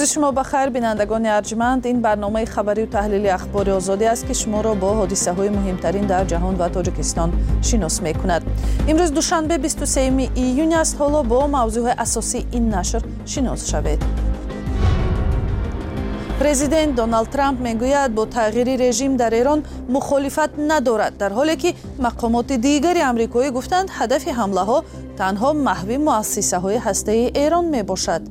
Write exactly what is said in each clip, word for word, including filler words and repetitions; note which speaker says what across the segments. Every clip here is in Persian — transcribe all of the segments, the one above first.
Speaker 1: روز شما بخیر بینندگان ارجمند. این برنامه خبری و تحلیلی اخبار آزادی است که شما را با حادثه های مهمترین در جهان و تاجیکستان شناس می کند. امروز دوشنبه بیست و سوم ایون است. حالا با موضوع اساسی این نشر شناس شوید. پرزیدنت دونالد ترامپ میگوید با تغییر رژیم در ایران مخالفت ندارد، در حالی که مقامات دیگری آمریکایی گفتند هدف حمله ها تنها محو مؤسسه های هسته ایران می باشد.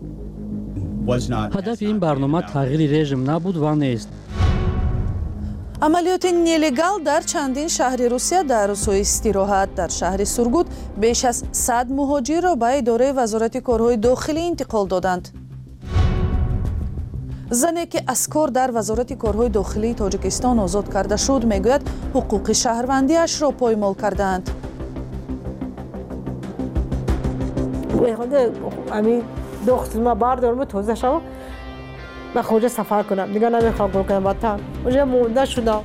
Speaker 2: هدف این برنامه تغییر رژیم نبود و نیست.
Speaker 1: عملیات نلگال در چندین شهر روسیه در روزهای استراحت در شهر سورگوت بیش از صد مهاجر را به اداره وزارت کارهای داخلی انتقال دادند. زنی که از کار در وزارت کارهای داخلی تاجیکستان آزاد کرده شد میگوید حقوق شهروندیش را پایمال کردند.
Speaker 3: همین دختر ما باردارم توزه شو و خودم سفر کنم دیگه نمیخوام کنم وطن اونجا مونده شدم.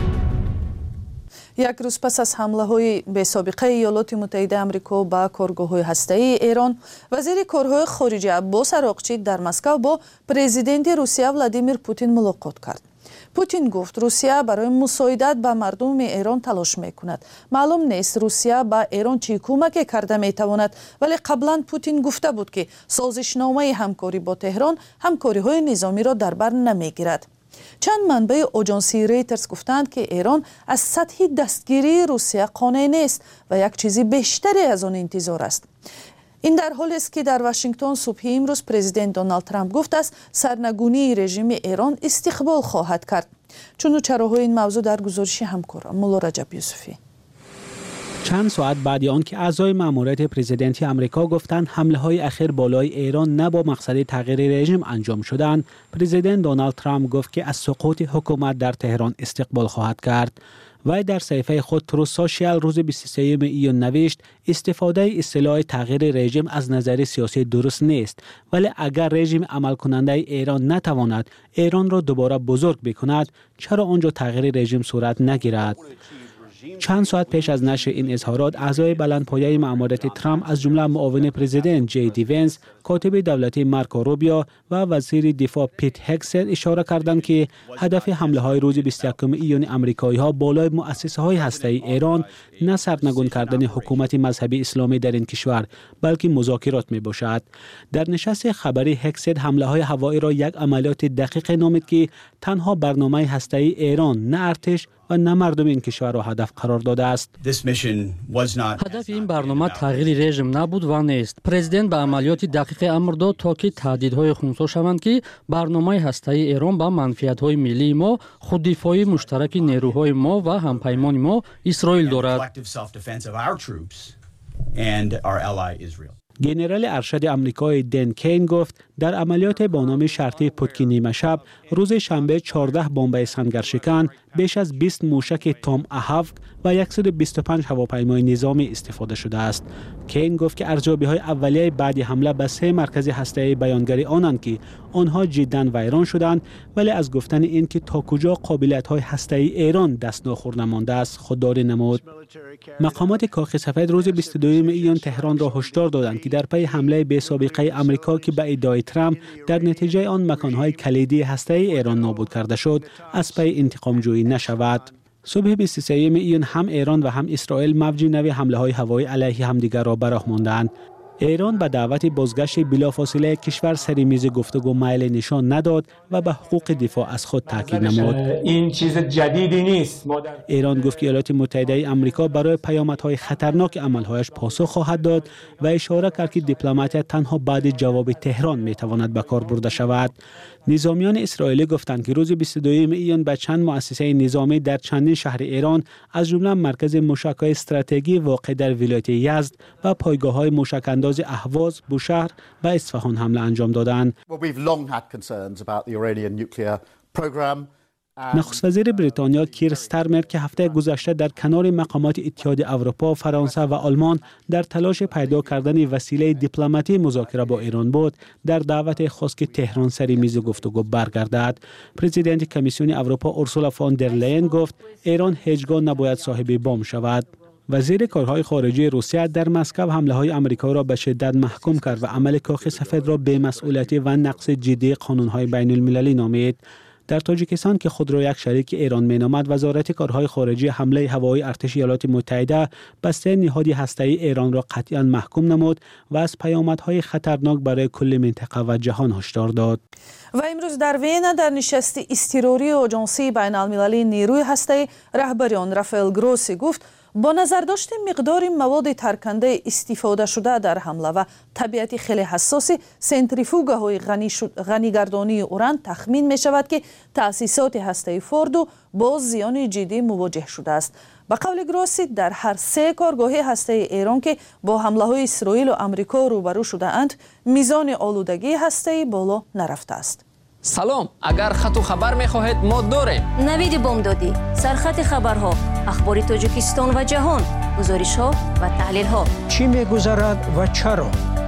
Speaker 1: یک روز پس از حمله های به سابقه ایالات متحده آمریکا به کارگاه های هسته‌ای ایران، وزیر کارهای خارجه عباس عراقچی در مسکو با پرزیدنت روسیه ولادیمیر پوتین ملاقات کرد. پوتین گفت روسیه برای مساعدت به مردم ایران تلاش میکند. معلوم نیست روسیه به ایران چی کمک کرده میتواند، ولی قبلا پوتین گفته بود که سازشنامه همکاری با تهران همکاری های نظامی را در بر نمیگیرد. چند منبع آژانسی ریترز گفتند که ایران از سطح دستگیری روسیه قانع نیست و یک چیزی بیشتری از آن انتظار است. این در حالی است که در واشنگتن صبح امروز پرزیدنت دونالد ترامپ گفت است سرنگونی رژیم ایران استقبال خواهد کرد. چون چراهای این موضوع در گزارش همکارم مولا رجب یوسفی.
Speaker 4: چند ساعت بعد آن که اعضای ماموریت پرزیدنتی آمریکا گفتند حمله های اخیر بالای ایران نه با مقصد تغییر رژیم انجام شدند، پرزیدنت دونالد ترامپ گفت که از سقوط حکومت در تهران استقبال خواهد کرد. وی در صفحه خود ترو سوشیال روز بیست و سوم ایون نوشت استفاده اصطلاح تغییر رژیم از نظر سیاسی درست نیست، ولی اگر رژیم عمل کننده ایران نتواند ایران را دوباره بزرگ بکند چرا آنجا تغییر رژیم صورت نگیرد؟ چند ساعت پیش از نشر این اظهارات، اعضای بلندپایه مأموریت ترامپ از جمله معاون پرزیدنت جی دی ونس، کاتب دولتی مارکو روبیو و وزیر دفاع پیت هگست اشاره کردند که هدف حمله های روز بیست و یکم ایون آمریکایی ها بالای مؤسسه های هسته ای ایران نه سرنگون کردن حکومت مذهبی اسلامی در این کشور بلکه مذاکرات می باشد. در نشست خبری هگست حمله های هوایی را یک عملیات دقیق نامید که تنها برنامه هسته ای ایران نه ارتش و نه مردم این کشور را هدف قرار داده است.
Speaker 2: هدف این برنامه تغییر رژیم نبود و نیست. پرزیدنت به عملیات دقیق امر داد تا که تهدیدهای خنثی شوند که برنامه هسته‌ای ایران با منفعت‌های ملی ما، خوددفاعی مشترک نیروهای ما و همپیمان ما اسرائیل دارد.
Speaker 4: ژنرال ارشد آمریکای دن کین گفت در عملیات با نام شرطی پتک نیمه شب روز شنبه چهارده بمب سنگرشکن، بیش از بیست موشک تام اهاف و صد و بیست و پنج هواپیمای نظامی استفاده شده است. کین گفت که ارزیابی‌های اولیه بعد حمله به سه مرکز هسته‌ای بیانگری آنند که آنها جداً ویران شدند، ولی از گفتن این که تا کجا قابلیت‌های هسته‌ای ایران دست ناخور نمانده است خودداری نمود. مقامات کاخ سفید روز بیست و دوم ایون تهران را هشدار دادند که در پی حمله بی سابقه آمریکا که به ادعای ترامپ در نتیجه آن مکان‌های کلیدی هسته‌ای ایران نابود کرده شد از پی انتقام جویی نشود. صبح بیست و سوم ایون هم ایران و هم اسرائیل موج نو حمله‌های هوایی علیه همدیگر را برآورده. ایران به دعوت بازگشت بلافاصله کشور سر میز گفتگو میل نشان نداد و به حقوق دفاع از خود تاکید نمود.
Speaker 5: این چیز جدیدی نیست.
Speaker 4: ایران گفت که ایالات متحده آمریکا برای پیامدهای خطرناک عملهایش پاسخ خواهد داد و اشاره کرد که دیپلماتیت تنها بعد جواب تهران میتواند به کار برده شود. نظامیان اسرائیلی گفتند که روز بیست و دوم ایون به چند مؤسسه نظامی در چندین شهر ایران از جمله مرکز موشک‌های استراتژی واقع در ولایت یزد و پایگاه‌های موشک‌انداز اهواز، بوشهر و اصفهان حمله انجام دادند. نخست وزیر بریتانیا کیر استارمر که هفته گذشته در کنار مقامات اتحاد اروپا، فرانسه و آلمان در تلاش پیدا کردن وسیله دیپلماتی مذاکره با ایران بود، در دعوت خواست که تهران سر میز گفتگو برگردد. پرزیدنت کمیسیون اروپا اورسولا فون در لین گفت ایران هیچگاه نباید صاحب بمب شود. وزیر کارهای خارجه روسیه در مسکو حمله‌های آمریکا را به شدت محکوم کرد و عمل کاخ سفید را بی‌مسئولیتی و نقض جدی قانون‌های بین المللی نامید. در تاجیکستان که خود را یک شریک ایران مینامد، وزارت کارهای خارجه حمله هوایی ارتش ایالات متحده بسته نهاد هسته‌ای ایران را قطعاً محکوم نمود و از پیامدهای خطرناک برای کل منطقه و جهان هشدار داد.
Speaker 1: و امروز در وین در نشست اضطراری آژانسی بین المللی نیروی هسته‌ای رهبر آن رافائل گروسی گفت با نظر داشت مقدار مواد ترکنده استفاده شده در حمله و طبیعت خیلی حساس سنتریفوگ‌های غنی, غنی گردانی اوران تخمین می شود که تأسیسات هسته‌ای فوردو با زیان جدی مواجه شده است. به قول گروسی در هر سه کارگاه هسته‌ای ایران که با حمله‌های اسرائیل و آمریکا روبرو شده اند میزان آلودگی هسته‌ای بالا نرفته است.
Speaker 6: سلام، اگر خط و خبر می‌خواهید ما داریم.
Speaker 7: نوید بامدادی، سرخط خبرها، اخبار تاجیکستان و جهان، گزارش‌ها و تحلیل‌ها.
Speaker 8: چی می‌گذرد و چرا؟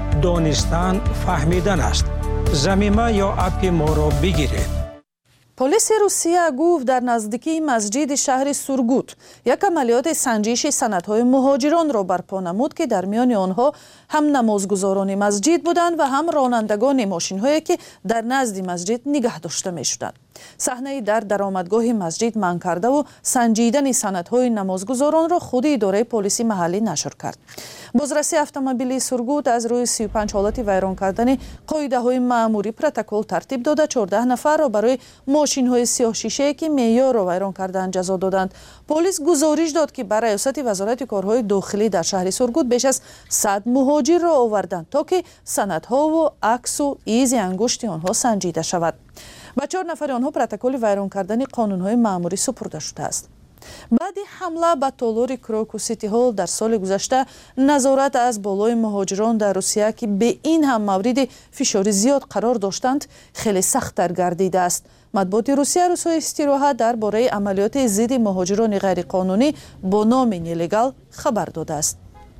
Speaker 8: دانستن فهمیدن است. ضمیمه یا اپ ما را بگیرید.
Speaker 1: پلیس روسیه گفت در نزدیکی مسجد شهر سورگوت یک عملیات سنجش سندهای مهاجران را برپا نمود که در میان آنها هم نمازگزاران مسجد بودند و هم رانندگان ماشین‌هایی که در نزد مسجد نگه داشته می‌شدند. صحنه در درآمدگاه مسجد منع کرده و سنجیدن سندهای نمازگزاران را خود اداره پلیس محلی نشر کرد. بازرسی اتومبیل سورگوت از روی سی و پنج حالت ویران کردن قاعده‌های مأموری پروتکل ترتیب داده چهارده نفر را برای ماشین‌های سیاه شیشه که معیار را ویران کردند جزا دادند. پلیس گزارش داد که برای ریاست وزارت کارهای داخلی در شهر سورگوت بیش از صد مهاجر را آوردند تا که سندها و عکس و ایز انگشت آنها سنجیده شود. با چهار نفر آنها پروتکل ویران کردن قانون‌های مأموری سپرده شده است. بعد حمله به تالار کراکو سیتی هال در سال گذشته نظارت از بالای مهاجران در روسیه که به این هم مورد فشار زیاد قرار داشتند خیلی سخت‌تر گردیده است. مطبوعات روسیه روزهای استراحت درباره عملیات ضد مهاجران غیرقانونی با نام نیلگال خبر داده است.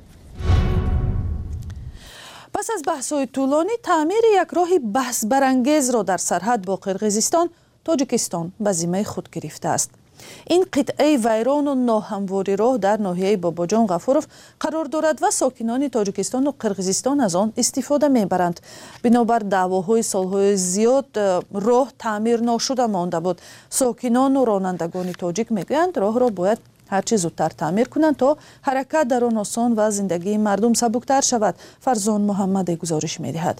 Speaker 1: پس از بحث‌های طولانی تعمیر یک راه بحث برانگیز را در سرحد با قرقیزستان، تاجیکستان به ذمه خود گرفته است. این قطعه ویران و ناهمواری راه در ناحیه باباجان غفوروف قرار دارد و ساکنان تاجیکستان و قرقیزستان از آن استفاده میبرند. بنابر دعواهای سالهای زیاد راه تعمیر نشده مانده بود. ساکنان و رانندگان تاجیک میگویند راه را باید هرچی زودتر تعمیر کنند تا حرکت در آن آسان و زندگی مردم سبکتر شود. فرزان محمد گزارش میدهد.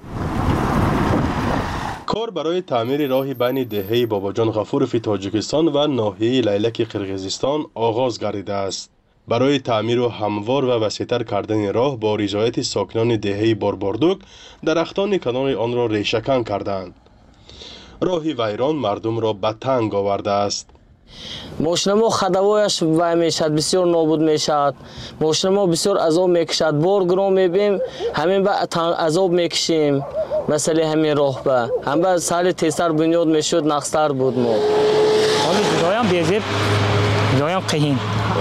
Speaker 9: کار برای تعمیر راه بین دهه باباجان غفوروف تاجیکستان و ناحیه لیلک قرقیزستان آغاز گردیده است. برای تعمیر و هموار و وسیع‌تر کردن راه با رضایت ساکنان دهه بارباردوک درختان کنار آن را ریشه‌کن کردند. راه ویران مردم را به تنگ آورده است.
Speaker 10: ماشین ما خدوایش وای میشد، بسیار نابود میشد. ماشین ما بسیار عذاب میکشد. بار گرام میبیم همین به عذاب میکشیم. مسئله همین راه به هم به سال تیزتر بنیاد میشد نقصتر بود. ما
Speaker 11: جایم بیزیب جایم قهین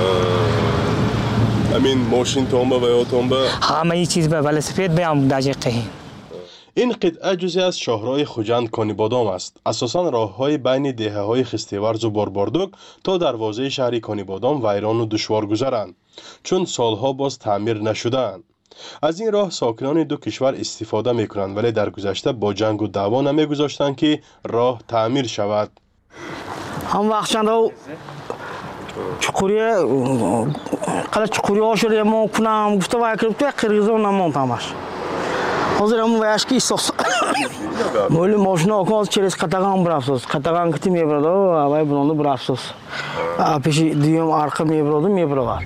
Speaker 9: همین ماشین تومبه و یا تومبه
Speaker 11: همه ای چیز به ولسپید بیام داجی قهین.
Speaker 9: این قطعه جزئی از شاهراه خوجند کانیبادام است. اساساً راه‌های بین دهه‌های خستیورز و بارباردوک تا دروازه شهر کانیبادام ویران و دشوار گذرند چون سالها باز تعمیر نشده‌اند. از این راه ساکنان دو کشور استفاده می‌کنند ولی در گذشته با جنگ و دعوا نمی‌گذاشتند که راه تعمیر شود.
Speaker 11: هم وقتشان رو چقوریه قلعه چقوریه ها شده ما کنم گفته وای که توی قرقیزان نماند همش. حاضر همون ویشکی ساس مولی ماشین ها کنه چریز قطعان برافسوس قطعان کتی میبرد و وای بلنده برافسوس پیش دیوم ارقه میبرد و میبرد.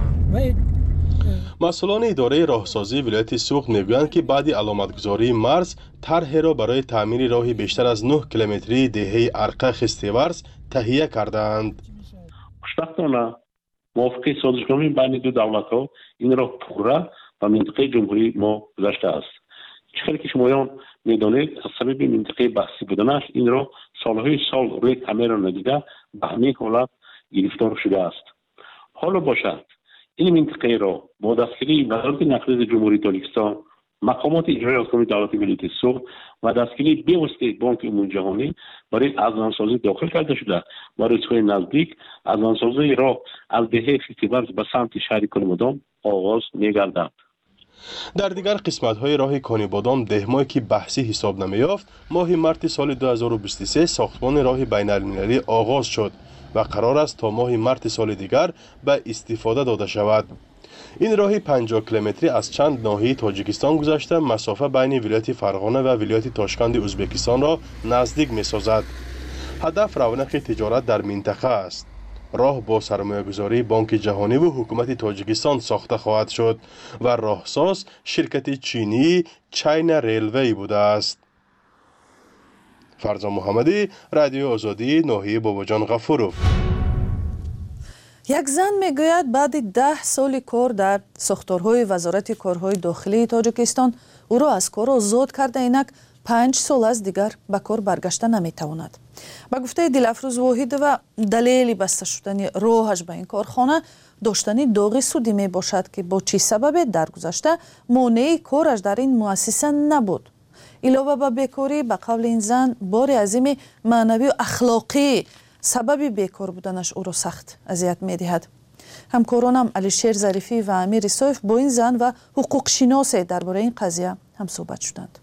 Speaker 9: مسئولان اداره راهسازی ولایت سوخت میگویند که بعد علامتگذاری مرز طرح را برای تعمیر راهی بیشتر از نه کیلومتری دهه ارقه خستیورز تهیه کردند.
Speaker 12: خوشبختانه موافقه صادرکننده بین دو دولت‌ها این راه پورا و منطقه جمهوری ما گذشته است. چیزی که شمایان میدانید از سبب منطقه بحثی بودنش این راه سالهای سال روی تعمیر ندیده به همین حالت گرفتار شده است. حالا باشد این منطقه را با دستگیری وزارت نقلیه جمهوری تاجیکستان مقامات اجرایی حکومت دولت ملت سرخ و دستگیری به واسطه بانک عمومی جهانی برای ارزانسازی داخل کرده شده و روزهای نزدیک ارزانسازی را از دهه فیفتیبرز به سمت شهر کنیبادام آغاز می‌گردد.
Speaker 9: در دیگر قسمت‌های راه کنیبادام دهمایی که بحثی حساب نمی‌یافت ماه مارت سال دو هزار و بیست و سه ساختمان راه بین‌المللی آغاز شد و قرار است تا ماه مارت سال دیگر به استفاده داده شود. این راه پنجاه کیلومتری از چند ناحیه تاجیکستان گذشته مسافت بین ولایت فرغانه و ولایت تاشکند ازبکستان را نزدیک می‌سازد. هدف رونق تجارت در منطقه است. راه با سرمایه‌گذاری بانک جهانی و حکومت تاجیکستان ساخته خواهد شد و راهساز شرکت چینی چین ریلوی بوده است. فرزان محمدی، رادیو آزادی، ناحیه باباجان غفورов.
Speaker 1: یک زن میگوید بعد ده سال کار در ساختارهای وزارت کارهای داخلی تاجیکستان او را از کار آزاد کرده، اینک پنج سال از دیگر به کار برگشته نمیتواند. با گفته دلافروز واحد و دلیل بسته شدن راهش به این کارخانه داشتن داغ سودی می باشد که با چی سبب در گذشته مانع کارش در این مؤسسه نبود. علاوه بر بیکاری به قول این زن بار عظیم معنوی و اخلاقی سبب بیکار بودنش او را سخت اذیت می‌دهد. همکارانم علیشیر ظریفی و امیر سویف با این زن و حقوق شناس درباره این قضیه هم صحبت شدند.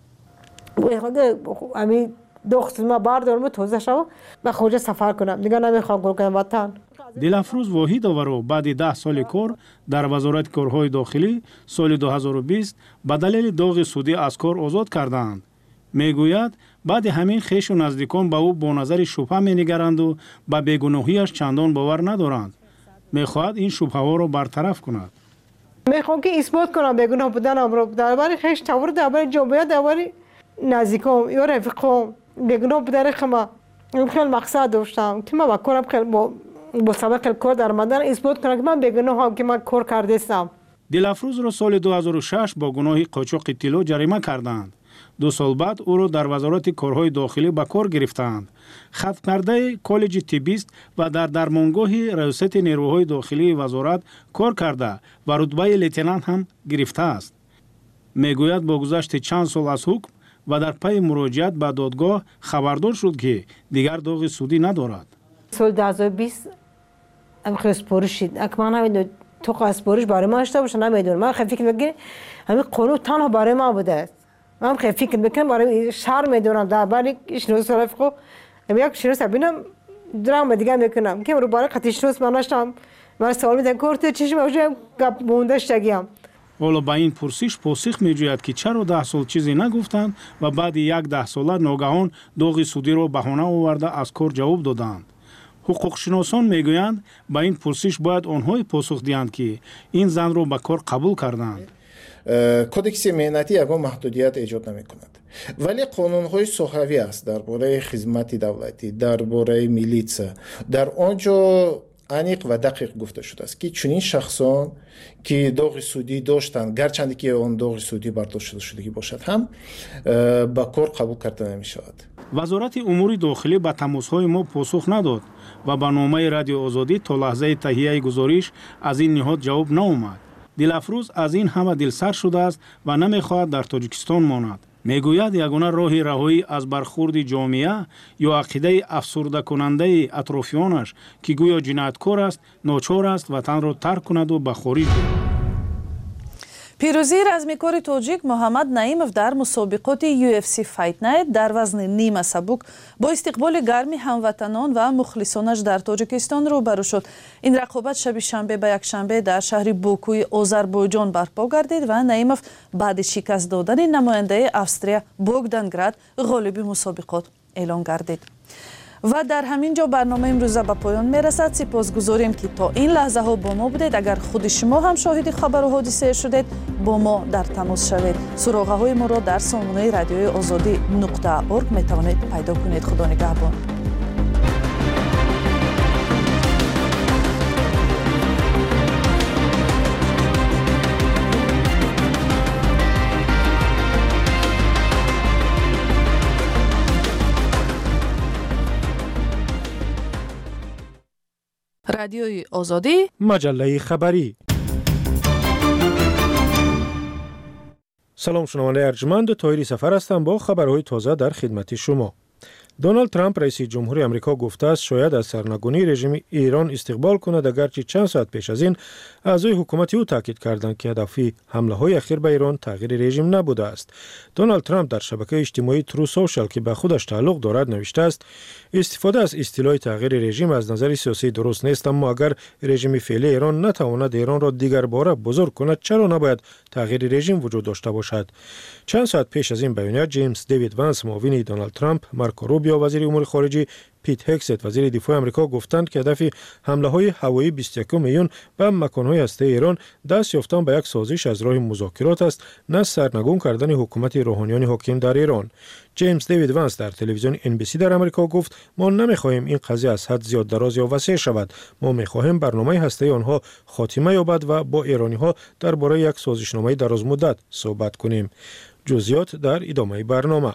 Speaker 3: امی دختر ما باردارم توزه شو و خارج سفر کنم دیگه نمیخوام گل کنم وطن.
Speaker 13: دلافروز واحد آورو بعد ده سال کار در وزارت کارهای داخلی سال دو هزار و بیست به دلیل داغ سودی از کار آزاد کردند. میگوید بعد همین خویش و نزدیکان به او با نظر شبهه مینگرند و به بیگناهیش چندان باور ندارند. میخواهد این شبهه ها را برطرف کند.
Speaker 3: میخوام که اثبات کنم بیگناه بودنم را درباره خویش تور درباره جامعه درباره نزدیکام یا رفیقام بیگناه بودن خما خیلی مقصد داشتم که من با کارم خیلی با با سابقه کار در آمدن اثبات کنم که من بیگناهم که من کار کرده استم.
Speaker 13: دلافروز را سال دو هزار و شش با گناه قاچاق طلا جریمه کردند. دو سال بعد او را در وزارت کارهای داخلی به کار گرفتند. ختم کرده کالج طبیست و در درمانگاه ریاست نیروهای داخلی وزارت کار کرده و رتبه لیتنانت هم گرفته است. میگوید با گذشت چند سال از حکم و در پی مراجعت به دادگاه خبردار شد که دیگر داغ سودی ندارد.
Speaker 3: سال دو هزار و بیست هم خیلی سپارش شد. اگه من همین تو سپارش برای من داشته باشه نمیدونم. من خیلی فکر میکنم همین قانون تنها برای من بوده است. من خیلی فکر میکنم برای شهر میدونم در برای شناس رفقو یک شناس ببینم درام دیگه میکنم که رو برای خاطر شناس من نشدم. من سوال میدم کارت چشم اوجم گپ مونده شگیم.
Speaker 13: حالا با این پرسش پاسخ میجوید که چرا ده سال چیزی نگفتند و بعد یک ده ساله ناگهان داغ سودی را بهانه آورده از کار جواب دادند. حقوق شناسان میگویند با این پرسش باید آنها پاسخ دهند که این زن را به کار قبول کردند.
Speaker 14: کودکس مهنتی یگان محدودیت ایجاد نمی کند ولی قانون‌های صحوی است درباره خدمت دولتی، درباره میلیسا، در آنجا انیق و دقیق گفته شده است که چنین شخصان که داغ سودی داشتند گرچند که آن داغ سودی برداشت شده باشد هم با کار قبول کرده نمی شود.
Speaker 13: وزارت امور داخلی به تماس‌های ما پاسخ نداد و به نامه رادیو آزادی تا لحظه تهیه گزارش از این نهاد جواب نآمد. دلافروز از این همه دلسر شده است و نمیخواهد در تاجیکستان ماند. میگوید یگانه راه رهایی از برخورد جامعه یا عقیده افسرده کننده اطرافیانش که گویا جنایتکار است ناچار است وطن را ترک کند و به خارج برود.
Speaker 1: پیروزی رزمیکار تاجیک محمد نعیمов در مسابقات یو اف سی فایت نایت در وزن نیمه سبک با استقبال گرمی هموطنان و مخلصانش در تاجیکستان روبرو شد. این رقابت شب شنبه به یک شنبه در شهر بوکوی آذربایجان برپا گردید و نعیمov بعد شکست دادن نماینده استریا بوگدان گراد غالب مسابقات اعلام گردید. و در همین جا برنامه امروزه به پایان میرسد. سپاسگزاریم که تا این لحظه ها با ما بودید. اگر خود شما هم شاهد خبر و حادثه شدید با ما در تماس شوید. سراغه های ما را در سامانه رادیوی آزادی نقطه اورگ می توانید پیدا کنید. خدا نگهبان. رادیوی آزادی
Speaker 15: مجله خبری سلام شنونده ارجمند، طاهری سفر هستم با خبرهای تازه در خدمت شما. دونالد ترامپ رئیس جمهوری آمریکا گفته است شاید از سرنگونی رژیم ایران استقبال کند، اگرچه چند ساعت پیش از این اعضای حکومت او تاکید کردند که هدف حمله های اخیر به ایران تغییر رژیم نبوده است. دونالد ترامپ در شبکه اجتماعی ترو سوشال که به خودش تعلق دارد نوشته است استفاده از اصطلاح تغییر رژیم از نظر سیاسی درست نیست، اما اگر رژیم فعلی ایران نتواند ایران را دیگر باره بزرگ کند چرا نباید تغییر رژیم وجود داشته باشد. چند ساعت پیش از این بیانیه جیمز دیوید وانس معاون دونالد ترامپ، مارکو روبیو وزیر امور خارجه، پیت هکست وزیر دفاع آمریکا گفتند که هدف حمله های هوایی بیست و یک میلیون به مکان‌های هسته‌ای ایران دست یافتن به یک سازش از راه مذاکرات است، نه سرنگون کردن حکومت روحانیان حاکم در ایران. جیمز دیوید وانس در تلویزیون ان بی سی در آمریکا گفت ما نمی‌خواهیم این قضیه از حد زیاد دراز یا وسیع شود. ما می‌خواهیم برنامه هسته‌ای آنها خاتمه یابد و با ایرانی‌ها درباره یک سازشنامه درازمدت صحبت کنیم. جزئیات در ادامه برنامه.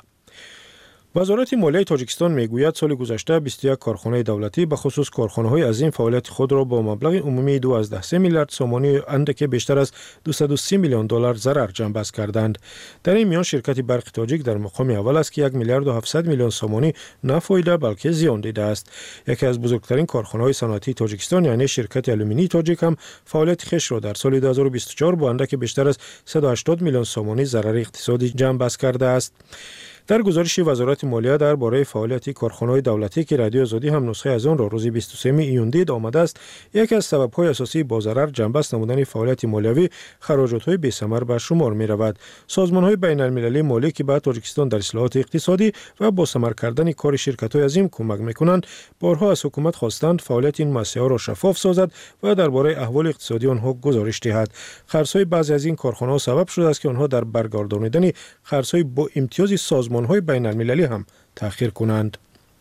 Speaker 15: وزارت مالیه تاجیکستان میگوید سال گذشته بیست و یک کارخانه دولتی به خصوص کارخانه‌های عظیم فعالیت خود را با مبلغ عمومی دوازده و سه میلیارد سومانی اندک بیشتر از دویست و سی میلیون دلار ضرر جنبش کردند. در این میان شرکت برق تاجیک در مقام اول است که یک میلیارد و هفتصد میلیون سومانی نه فایده بلکه زیان دیده است. یکی از بزرگترین کارخانه‌های صنعتی تاجیکستان یعنی شرکت آلومینی تاجیک هم فعالیت خویش را در سال دو هزار و بیست و چهار با اندک بیشتر از صد و هشتاد میلیون سومانی ضرر اقتصادی جنبش کرده است. در گزارش وزارت مالیه درباره فعالیت کارخانه‌های دولتی که رادیو آزادی هم نسخه از آن را روز بیست و سوم ایون دید آمده است، یکی از سبب‌های اساسی با ضرر جنبش نمودن فعالیت مالیوی خراجات‌های بی‌ثمر به شمار می‌رود. سازمان‌های بین‌المللی مالی که به تاجیکستان در اصلاحات اقتصادی و با ثمر کردن کار شرکت‌های عظیم کمک می‌کنند، بارها از حکومت خواستند فعالیت این مؤسسه‌ها را شفاف سازد و درباره احوال اقتصادی آنها گزارش دهد. خرج‌های بعضی از این کارخانه‌ها سبب شده است که آنها در برگردانیدن خرج‌های با امتیاز سازمان‌های بین‌المللی هم تأخیر کنند.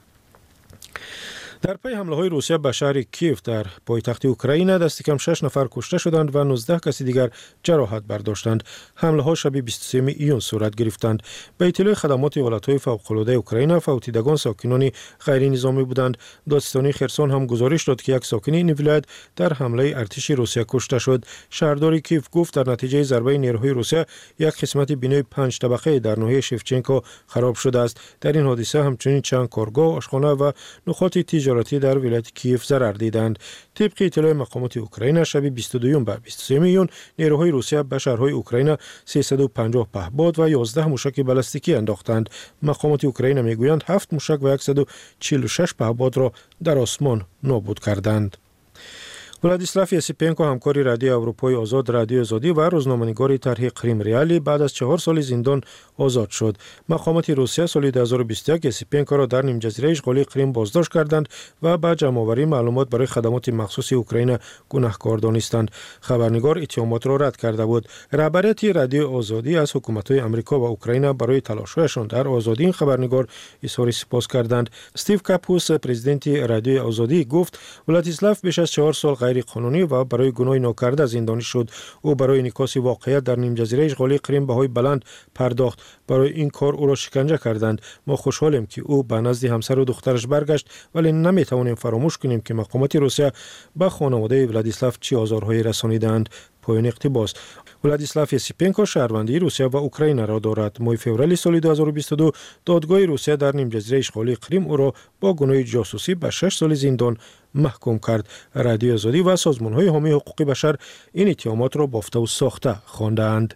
Speaker 15: در پی حمله های روسیه به شهر کیف در پایتخت اوکراین دست کم شش نفر کشته شدند و نوزده کسی دیگر جراحت برداشتند. حمله ها شب بیست و سوم ایون صورت گرفتند. به اطلاع خدمات ایالت های فوق العاده اوکراین، فوتیدگان ساکنان غیر نظامی بودند. دادستانی خرسون هم گزارش داد که یک ساکن این ولایت در حمله ارتش روسیه کشته شد. شهردار کیف گفت در نتیجه ضربه نیروهای روسیه یک قسمت بنای پنج طبقه در ناحیه شفچنکو خراب شده است. در این حادثه همچنین چند کارگاه، آشخانه و نقاط تجارتی در ولایت کیف ضرر دیدند. طبق اطلاع مقامات اوکراین شب بیست و دو به بیست و سه ایون نیروهای روسیه به شهرهای اوکراین سیصد و پنجاه پهپاد و یازده موشک بالستیکی انداختند. مقامات اوکراین میگویند هفت موشک و صد و چهل و شش پهپاد را در آسمان نابود کردند. ولادیسلاف یسیپنکو همکار رادیو اروپای آزاد، رادیو آزادی و روزنامه‌نگار طرح کریم ریالی بعد از چهار سال زندان آزاد شد. مقامات روسیه سال دو هزار و بیست و یک یسیپنکو را در نیم جزیره اشغالی کریم بازداشت کردند و با جمع‌آوری معلومات برای خدمات مخصوص اوکراین گناهکار دانستند. خبرنگار اتهامات را رد کرده بود. رهبریت رادیو آزادی از حکومت‌های آمریکا و اوکراین برای تلاش‌هایشان در آزادی این خبرنگار اظهار سپاس کردند. استیو کاپوس پرزیدنت رادیو آزادی گفت ولادیسلاف بیش از چهار سال غیر قانونی و برای گناه ناکرده زندانی شد. او برای انعکاس واقعیت در نیم جزیره اشغالی کریم بهای بلند پرداخت. برای این کار او را شکنجه کردند. ما خوشحالیم که او به نزد همسر و دخترش برگشت، ولی نمیتوانیم فراموش کنیم که مقامات روسیه به خانواده ولادیسلاف چه آزارهایی رسانیدند. پایان اقتباس. ولادیسلاف یسیپنکو شهروندی روسیه و اوکراین را دارد. ماه فوریه سال دو هزار و بیست و دو دادگاه روسیه در نیم جزیره اشغالی کریم او را با گناه جاسوسی به شش سال زندان محکوم کرد. رادیو آزادی و سازمان‌های حامی حقوق بشر این اتهامات را بافته و ساخته خواندند.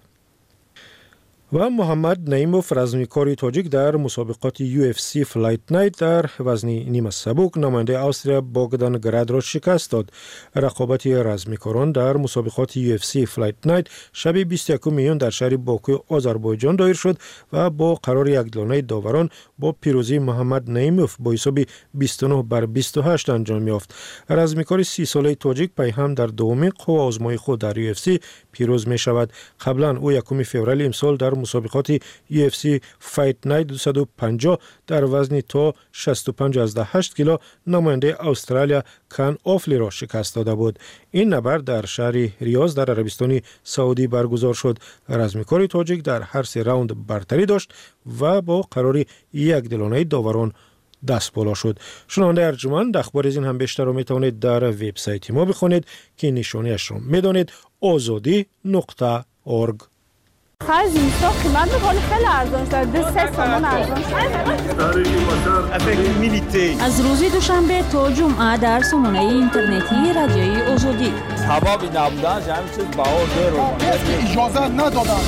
Speaker 15: و محمد نعیموف رزمیکار تاجیک در مسابقات یو اف سی فلایت نایت در وزن نیمه سبک نماینده استرالیا باگدان گراد را شکست داد. رقابت رزمیکاران در مسابقات یو اف سی فلایت نایت شب بیست و یک ایون در شهر باکو آذربایجان دایر شد و با قرار یکدلانه داوران با پیروزی محمد نعیموف با حساب بیست و نه بر بیست و هشت انجام یافت. رزمیکار سی ساله تاجیک پی هم در دومین قوه آزمایی خود در یو اف سی پیروز می شود. قبلا او یکم فوریه امسال در مسابقات یو اف سی فایت نایت دویست و پنجاه در وزن تا شصت و پنج از هشت کیلو نماینده استرالیا کان اوفلی را شکست داده بود. این نبرد در شهر ریاض در عربستان سعودی برگزار شد. رزمیکار تاجیک در هر سه راوند برتری داشت و با قراری یک دلانه داوران دست بالا شد. شنونده ارجمند، اخبار از این هم بیشتر را می توانید در وبسایت ما بخونید که نشانیش را می دانید آزادی نقطه اورگ.
Speaker 16: خرج میسا قیمت بکنه خیلی ارزان شده دو سه تومان ارزان
Speaker 7: شده. از روز دوشنبه تا جمعه در سامانه اینترنتی رادیوی آزادی.
Speaker 17: هوا بی نبودن جمعی چیز بهار دیر
Speaker 18: اجازه ندادن.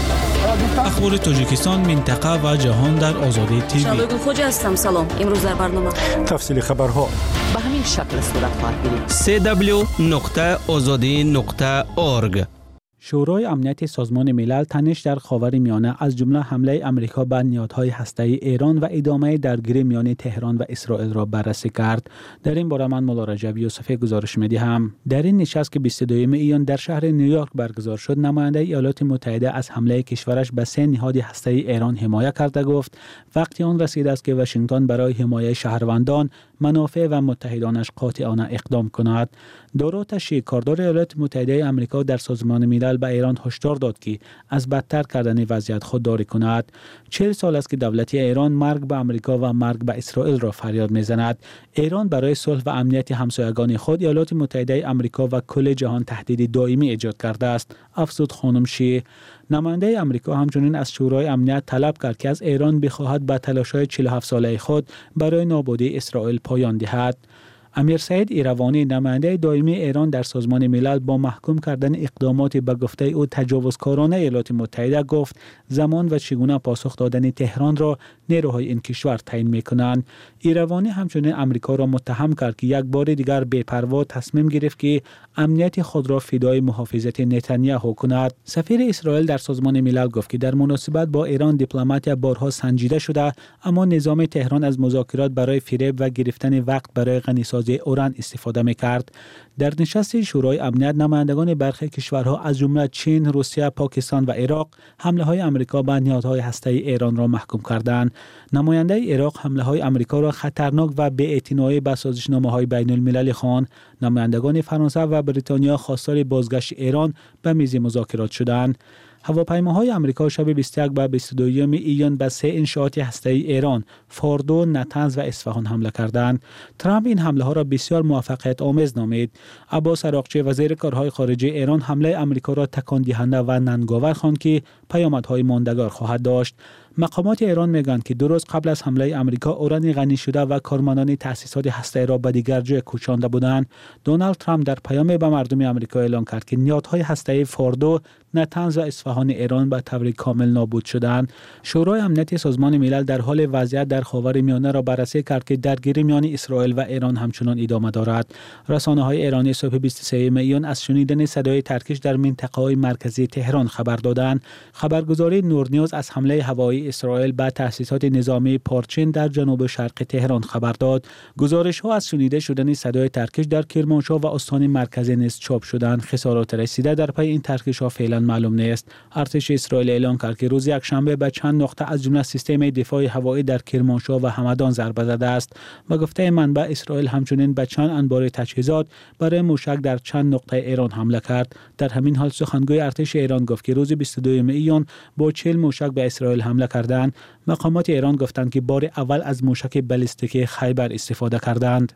Speaker 4: اخبار تاجیکستان، منطقه و جهان در آزادی تیوی.
Speaker 7: شبگو خوجا هستم. سلام. امروز در برنامه
Speaker 15: تفصیل خبرها
Speaker 19: به همین شکل صورت خواهد گرفت.
Speaker 20: سی دبلیو نقطه آزادی نقطه اورگ.
Speaker 4: شورای امنیت سازمان ملل تنش در خاورمیانه از جمله حمله امریکا به نهادهای هسته‌ای ایران و ادامه درگیری میان تهران و اسرائیل را بررسی کرد. در این باره من مولا رجب یوسفی گزارش می‌دهم. در این نشست که بیست و دوم ایون در شهر نیویورک برگزار شد، نماینده ایالات متحده از حمله کشورش به سه نهاد هسته‌ای ایران حمایت کرده گفت وقتی آن رسیده است که واشنگتن برای حمایت شهروندان، منافع و متحدانش قاطعانه اقدام کند. دارو تشریح کاردار ایالات متحده آمریکا در سازمان ملل به ایران هشدار داد که از بدتر کردن وضعیت خودداری کند. چهل سال است که دولت ایران مرگ به آمریکا و مرگ به اسرائیل را فریاد میزند. ایران برای صلح و امنیت همسایگان خود ایالات متحده آمریکا و کل جهان تهدید دائمی ایجاد کرده است. افزود خانم شی. نماینده آمریکا همچنین از شورای امنیت طلب کرد که از ایران بخواهد به تلاش‌های چهل و هفت ساله خود برای نابودی اسرائیل پایان دهد. امیر سعید ایروانی نماینده دائمی ایران در سازمان ملل با محکوم کردن اقدامات به گفته او تجاوزکارانه ایالات متحده گفت زمان و چگونه پاسخ دادن تهران را نیروهای این کشور تعیین می‌کنند. ایروانی همچنین آمریکا را متهم کرد که یک بار دیگر بی‌پروا تصمیم گرفت که امنیت خود را فدای محافظت نتانیاهو کند. سفیر اسرائیل در سازمان ملل گفت که در مناسبت با ایران دیپلمات بارها سنجیده شده، اما نظام تهران از مذاکرات برای فریب و گرفتن وقت برای غنیسازی اوران استفاده می‌کرد. در نشست شورای امنیت نمایندگان برخی کشورها از جمله چین، روسیه، پاکستان و عراق حمله‌های آمریکا به نهادهای هسته‌ای ایران را محکوم کردند. نماینده عراق حمله‌های آمریکا را خطرناک و بی‌اعتنایی به سازشنامه‌های بین‌المللی خواند. نمایندگان فرانسه و بریتانیا خواستار بازگشت ایران به میز مذاکرات شدند. هواپیماهای آمریکا شب بیست و یک و بیست و دو ایون به سه انشاءات هسته‌ای ایران، فوردو، نتنز و اصفهان حمله کردند. ترامپ این حمله ها را بسیار موفقیت آمیز نامید. عباس عراقچی وزیر کارهای خارجه ایران حمله آمریکا را تکان دهنده و ننگاور خواند که پیامدهای ماندگار خواهد داشت. مقامات ایران میگویند که دو روز قبل از حمله آمریکا اوران غنی شده و کارمندان تأسیسات هسته‌ای را به دیگر جای کوچانده بودند. دونالد ترامپ در پیامی به مردم آمریکا اعلام کرد که نهادهای هسته‌ای فوردو، نتنز و اصفهان ایران به طور کامل نابود شدند. شورای امنیت سازمان ملل در حال وضعیت در خاورمیانه را بررسی کرد که درگیری میان اسرائیل و ایران همچنان ادامه دارد. رسانه‌های ایرانی صبح بیست و سوم ایون از شنیدن صدای ترکش در منطقه‌های مرکزی تهران خبر دادند. خبرگزاری نورنیوز از حمله هوایی اسرائیل به تأسیسات نظامی پارچین در جنوب شرق تهران خبر داد. گزارش‌ها از شنیده شدن صدای ترکش در کرمانشاه و استان مرکزی نیز چاپ شدند. خسارات رسیده در پی این ترکش‌ها فعلا معلوم نیست. ارتش اسرائیل اعلام کرد که روز یکشنبه به چند نقطه از جمله سیستم دفاع هوایی در کرمانشاه و همدان ضربه زده است. و گفته منبع اسرائیل همچنین به چند انبار تجهیزات برای موشک در چند نقطه ایران حمله کرد. در همین حال سخنگوی ارتش ایران گفت که روز بیست و دو ایون با چهل موشک به اسرائیل حمله کردند. مقامات ایران گفتند که بار اول از موشک بالستیک خیبر استفاده کردند.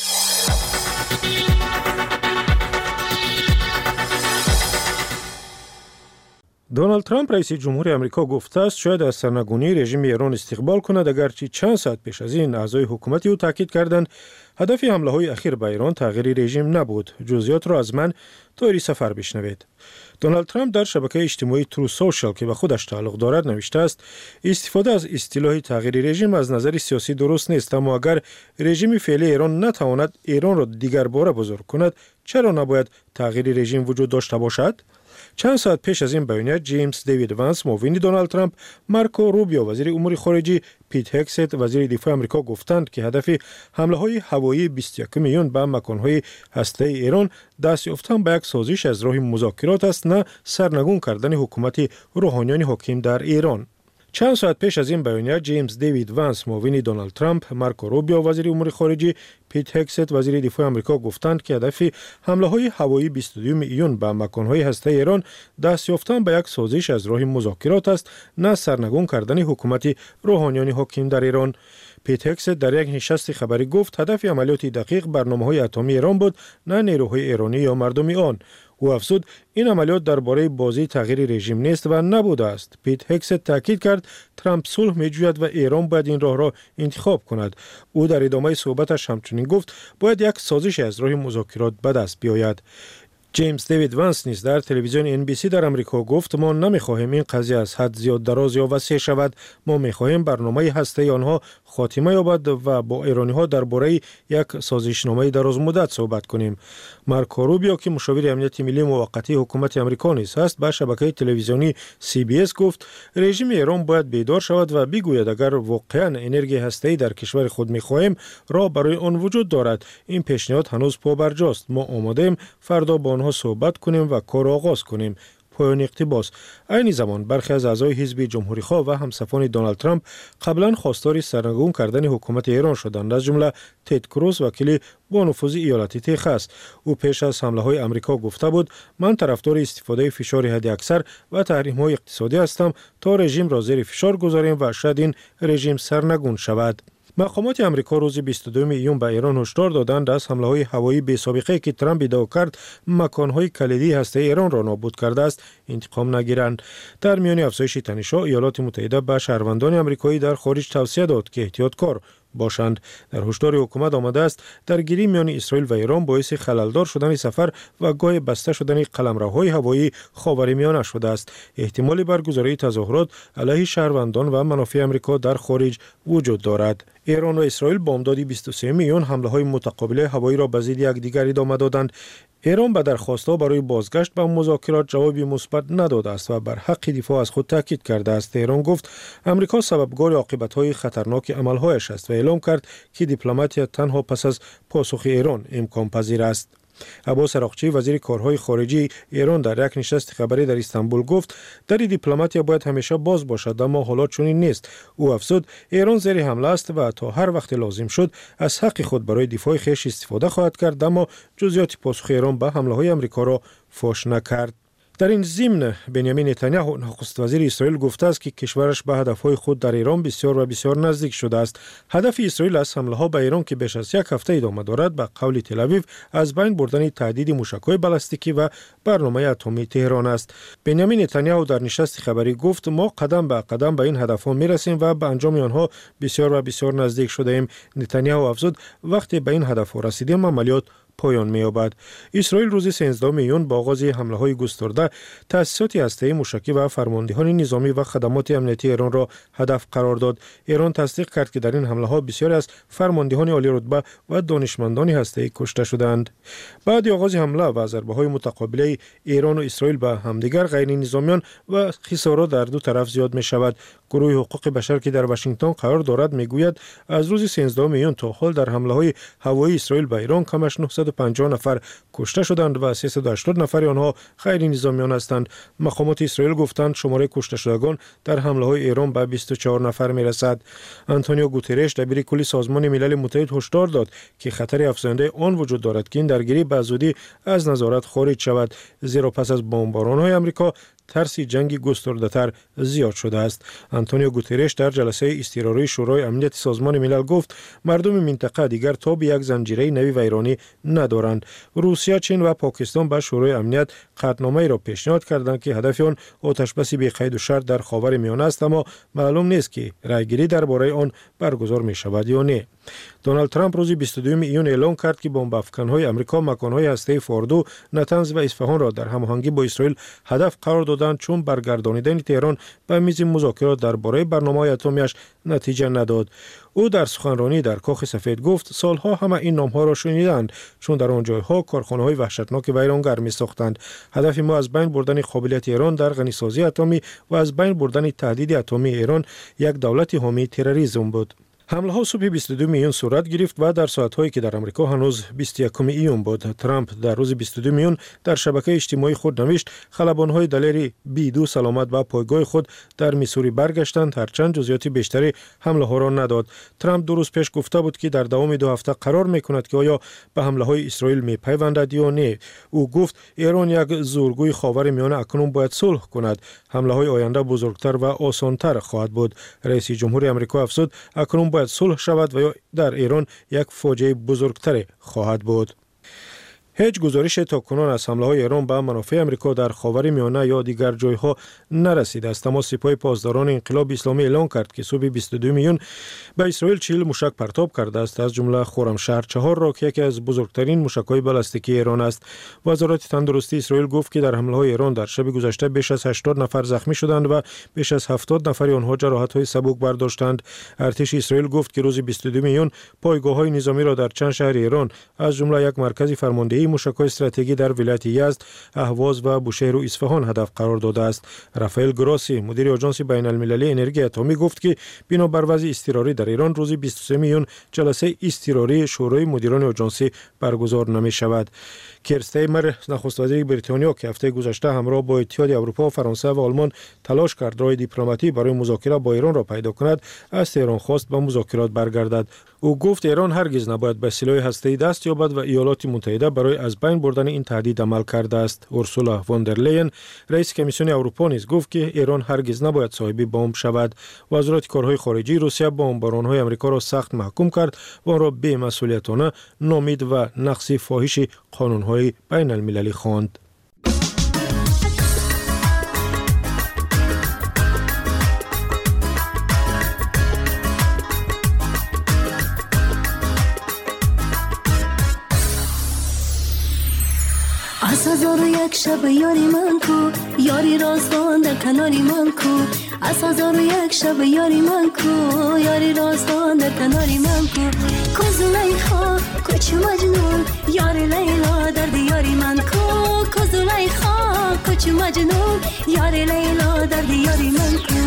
Speaker 15: دونالد ترامپ رئیس جمهور آمریکا گفته است شاید از سرنگونی رژیم ایران استقبال کند، اگرچه چند ساعت پیش از این اعضای حکومت او تاکید کردند هدف حمله های اخیر به ایران تغییر رژیم نبود. جزئیات را از من طوری سفر بشنوید. دونالد ترامپ در شبکه اجتماعی ترو سوشال که به خودش تعلق دارد نوشته است استفاده از اصطلاح تغییر رژیم از نظر سیاسی درست نیست، اما اگر رژیم فعلی ایران نتواند ایران را دیگر باره بزرگ کند چرا نباید تغییر رژیم وجود داشته باشد؟ چند ساعت پیش از این بیانیه جیمز دیوید وانس معاون دونالد ترامپ، مارکو روبیو وزیر امور خارجه، پیت هگست وزیر دفاع آمریکا گفتند که هدف حمله های هوایی بیست و یک میلیون به مکان‌های هسته‌ای ایران دست یافتن به یک سازش از راه مذاکرات است، نه سرنگون کردن حکومت روحانیان حاکم در ایران. چند ساعت پیش از این بیانیه جیمز دیوید وانس معاون دونالد ترامپ، مارکو روبیو وزیر امور خارجه، پیت هگست وزیر دفاع آمریکا گفتند که هدف حمله های هوایی بیست و دو ایون به مکان‌های هسته‌ای ایران دست یافتن به یک سازش از راه مذاکرات است، نه سرنگون کردن حکومت روحانیان حاکم در ایران. پیت هگست در یک نشست خبری گفت هدف عملیات دقیق برنامه‌های اتمی ایران بود، نه نیروهای ایرانی یا مردم آن. او افزود این عملیات درباره بازی تغییر رژیم نیست و نبوده است. پیت هکس تاکید کرد ترامپ صلح می‌جوید و ایران باید این راه را انتخاب کند. او در ادامه صحبتش همچنین گفت باید یک سازش از راه مذاکرات به دست بیاید. جیمز دیوید وانس نیز در تلویزیون ان بی سی در آمریکا گفت ما نمی‌خواهیم این قضیه از حد زیاد دراز یا وسیع شود. ما می‌خواهیم برنامه هسته‌ای آنها خاتمه یابد و با ایرانی‌ها درباره یک سازشنامه دراز مدت صحبت کنیم. مارکو روبیو که مشاور امنیت ملی موقتی حکومت آمریکا نیز است به شبکه تلویزیونی سی بی اس گفت رژیم ایران باید بیدار شود و بگوید اگر واقعاً انرژی هسته‌ای در کشور خود می‌خواهیم راه برای آن وجود دارد. این پیشنهاد هنوز پابرجاست. ما آماده‌ایم فردا با آنها صحبت کنیم و کار آغاز کنیم. پایان اقتباس. این زمان برخی از اعضای حزب جمهوری خواه و همسفان دونالد ترامپ قبلا خواستار سرنگون کردن حکومت ایران شدند، از جمله تد کروز وکیل با نفوذ ایالت تگزاس. او پیش از حمله های آمریکا گفته بود من طرفدار استفاده فشار حداکثر و تحریم های اقتصادی هستم تا رژیم را زیر فشار گذاریم و شاید این رژیم سرنگون شود. مقامات آمریکا روز بیست و دوم ایون به ایران هشدار دادند از حمله‌های هوایی بی‌سابقه که ترامپ ادعا کرد مکان‌های کلیدی هسته‌ای ایران را نابود کرده است انتقام نگیرند. در میان افزایش تنش‌ها ایالات متحده به شهروندان آمریکایی در خارج توصیه داد که احتیاطکار باشند. در هشدار حکومت آمده است درگیری میان اسرائیل و ایران باعث خللدار شدن سفر و گاه بسته شدن قلمروهای هوایی خاورمیانه شده است. احتمال برگزاری تظاهرات علیه شهروندان و منافع آمریکا در خارج وجود دارد. ایران و اسرائیل بامداد بیست و سوم ایون حمله‌های متقابل هوایی را به ضد یکدیگر ادامه دادند. ایران به درخواست‌ها برای بازگشت به مذاکرات جوابی مثبت نداده است و بر حق دفاع از خود تاکید کرده است. ایران گفت آمریکا سببگار عاقبت‌های خطرناک عمل‌هایش است و اعلام کرد که دیپلماتیک تنها پس از پاسخ ایران امکان پذیر است. عباس عراقچی وزیر کارهای خارجی ایران در یک نشست خبری در استانبول گفت در دیپلماتیا باید همیشه باز باشد اما حالات چنین نیست. او افزود ایران زیر حمله است و تا هر وقت لازم شد از حق خود برای دفاع خویش استفاده خواهد کرد اما جزئیات پاسخ ایران به حمله‌های آمریکا را فاش نکرد. در این ضمن بنیامین نتانیاهو نخست وزیر اسرائیل گفته است که کشورش به هدفهای خود در ایران بسیار و بسیار نزدیک شده است. هدف اسرائیل از حمله‌ها به ایران که بیش از یک هفته ادامه دارد به قول تل آویو از بین بردن تهدید موشک‌های بالستیکی و برنامه اتمی تهران است. بنیامین نتانیاهو در نشست خبری گفت ما قدم به قدم به این هدف‌ها می‌رسیم و به انجام آنها بسیار و بسیار نزدیک شده‌ایم. نتانیاهو افزود وقتی به این هدف‌ها رسیدیم عملیات پایان می‌یابد. اسرائیل روز سیزدهم ایون با آغاز حمله‌های گسترده تأسیسات هسته‌ای موشکی و فرماندهان نظامی و خدمات امنیتی ایران را هدف قرار داد. ایران تصدیق کرد که در این حمله‌ها بسیاری از فرماندهان عالی رتبه و دانشمندان هسته‌ای کشته شدند. بعد آغاز حمله و ضربه‌های متقابله ایران و اسرائیل به همدیگر غیر نظامیان و خسارات در دو طرف زیاد می‌شود. گروه حقوق بشر که در واشنگتن قرار دارد میگوید از روز سیزدهم ایون تا حال در حمله‌های هوایی اسرائیل به ایران کمش نهصد و پنجاه نفر کشته شدند و سیصد و هشتاد نفر آنها غیر نظامیان هستند. مقامات اسرائیل گفتند شماره کشته شدگان در حمله‌های ایران به بیست و چهار نفر میرسد. آنتونیو گوترش دبیر کل سازمان ملل متحد هشدار داد که خطر افزاینده آن وجود دارد که این درگیری به زودی از نظارت خارج شود، زیرا پس از بمباران‌های آمریکا ترس جنگی گسترده‌تر زیاد شده است. آنتونیو گوترش در جلسه اضطراری شورای امنیت سازمان ملل گفت مردم منطقه دیگر تا به یک زنجیره نوی ویرانی ندارند. روسیه، چین و پاکستان به شورای امنیت قطعنامه‌ای را پیشنهاد کردند که هدف آن آتشبسی بی قید و شرط در خاورمیانه است اما معلوم نیست که رأیگیری درباره آن برگزار می شود یا نه. دونالد ترامپ روز بیست و دوم ایون اعلام کرد که بمب افکن‌های آمریکا مکان‌های هسته‌ای فوردو، نتنز و اصفهان را در هماهنگی با اسرائیل هدف قرار دادند چون برگردانیدن تهران به میز مذاکرات درباره برنامه‌های اتمیش نتیجه نداد. او در سخنرانی در کاخ سفید گفت سالها همه این نام‌ها را شنیدند چون در آن جای‌ها کارخانه‌های وحشتناک ویرانگر می‌ساختند. هدف ما از بین بردن قابلیت ایران در غنیسازی اتمی و از بین بردن تهدید اتمی ایران یک دولت حامی تروریسم بود. حمله ها صبح بیست و دوم ایون صورت گرفت و در ساعت‌هایی که در آمریکا هنوز بیست و یکم ایون بود. ترامپ در روز بیست و دوم ایون در شبکه اجتماعی خود نوشت خلبان‌های دلیری بی دو سلامت به پایگاه خود در میسوری برگشتند هرچند جزئیات بیشتری حمله ها را نداد. ترامپ دو روز پیش گفته بود که در دوام دو هفته قرار می‌کند که آیا به حمله‌های اسرائیل می‌پیوندد یا نه. او گفت ایران یک زورگوی خاورمیانه اکنون باید صلح کند. حمله‌های آینده بزرگتر و آسان‌تر خواهد بود. رئیس جمهور آمریکا افزود اکنون باید صلح شود و یا در ایران یک فاجعه بزرگتر خواهد بود. هیچ گزارش تاکنون از حمله‌های ایران به منافع آمریکا در خاورمیانه یا دیگر جایها نرسیده است، اما سپاه پاسداران انقلاب اسلامی اعلام کرد که صبح بیست و دو میون به اسرائیل چهل موشک پرتاب کرده است، از جمله خرمشهر چهار را که یکی از بزرگترین موشک‌های بالستیکی ایران است. وزارت تندرستی اسرائیل گفت که در حمله‌های ایران در شب گذشته بیش از هشتاد نفر زخمی شدند و بیش از هفتاد نفر آنها جراحت‌های سبک برداشتند. ارتش اسرائیل گفت که روز بیست و دو میون پایگاه‌های نظامی را در چند شهر ایران از جمله یک مرکز فرماندهی موشک‌های استراتژیکی در ولایت یزد، اهواز و بوشهر و اصفهان هدف قرار داده است. رافائل گراسی مدیر آژانس بین‌المللی انرژی اتمی گفت که بنابر وضع اضطراری در ایران روز بیست و سه میون جلسه اضطراری شورای مدیران آژانسی برگزار نمی شود. کیر استارمر نخست وزیر بریتانیا که هفته گذشته همراه با اتحاد اروپا، فرانسه و آلمان تلاش کرد راه دیپلماتی برای مذاکره با ایران را پیدا کند، از تهران خواست به مذاکرات برگردد. او گفت ایران هرگز نباید به سلاح هسته‌ای دست یابد و ایالات متحده برای از بین بردن این تهدید عمل کرده است. اورسولا واندرلین رئیس کمیسیون اروپا نیز گفت که ایران هرگز نباید صاحب بمب شود. وزارت کارهای خارجه روسیه بمباران‌های آمریکا را سخت محکوم کرد و آن را بی‌مسئولیتانه نامید و نقض فاحش قانون‌های بین‌المللی خواند.
Speaker 18: از هزار و یک شب یاری من کو، یاری راستان در کناری من کو. از هزار و یک شب یاری من کو، یاری راستان در کناری من کو. کو زلیخا کوچ مجنون، یاری لیلا در دیاری من کو. کو زلیخا کوچ مجنون، یاری لیلا در دیاری من کو.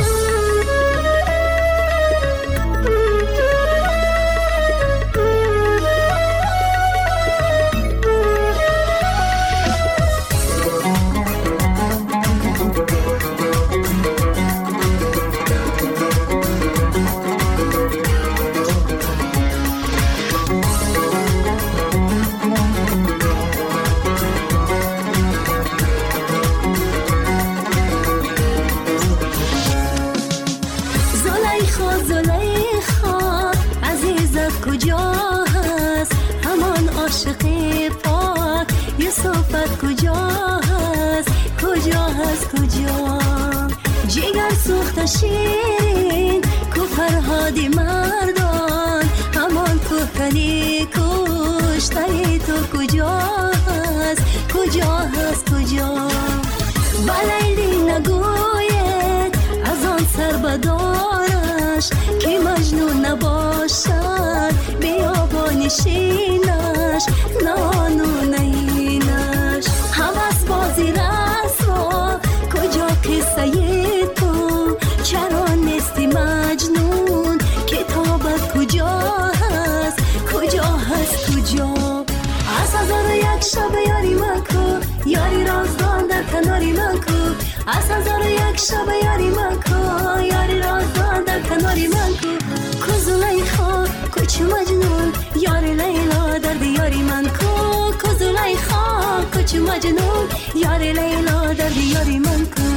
Speaker 18: شیرین کو فرهادی مردان، همان کوهکنی کشتای تو کجا هست، کجا هست کجا. بلیلی نگوید از آن سربدارش که مجنون نباشد، بیابانشینش نانو نینش. حوث بازی رسوا کجا قصه چرا نیستی مجنون، کتابت کجا هست، کجا هست کجا. از هزار و یک شب یاری من کو، یاری رازدان در کناری من کو. از هزار و یک شب یاری من کو، یاری رازدان در کناری من کو. کو زلیخا کوچ مجنون، یاری لیلا در دیاری من کو. کو زلیخا کوچ مجنون، یاری لیلا در دیاری من کو.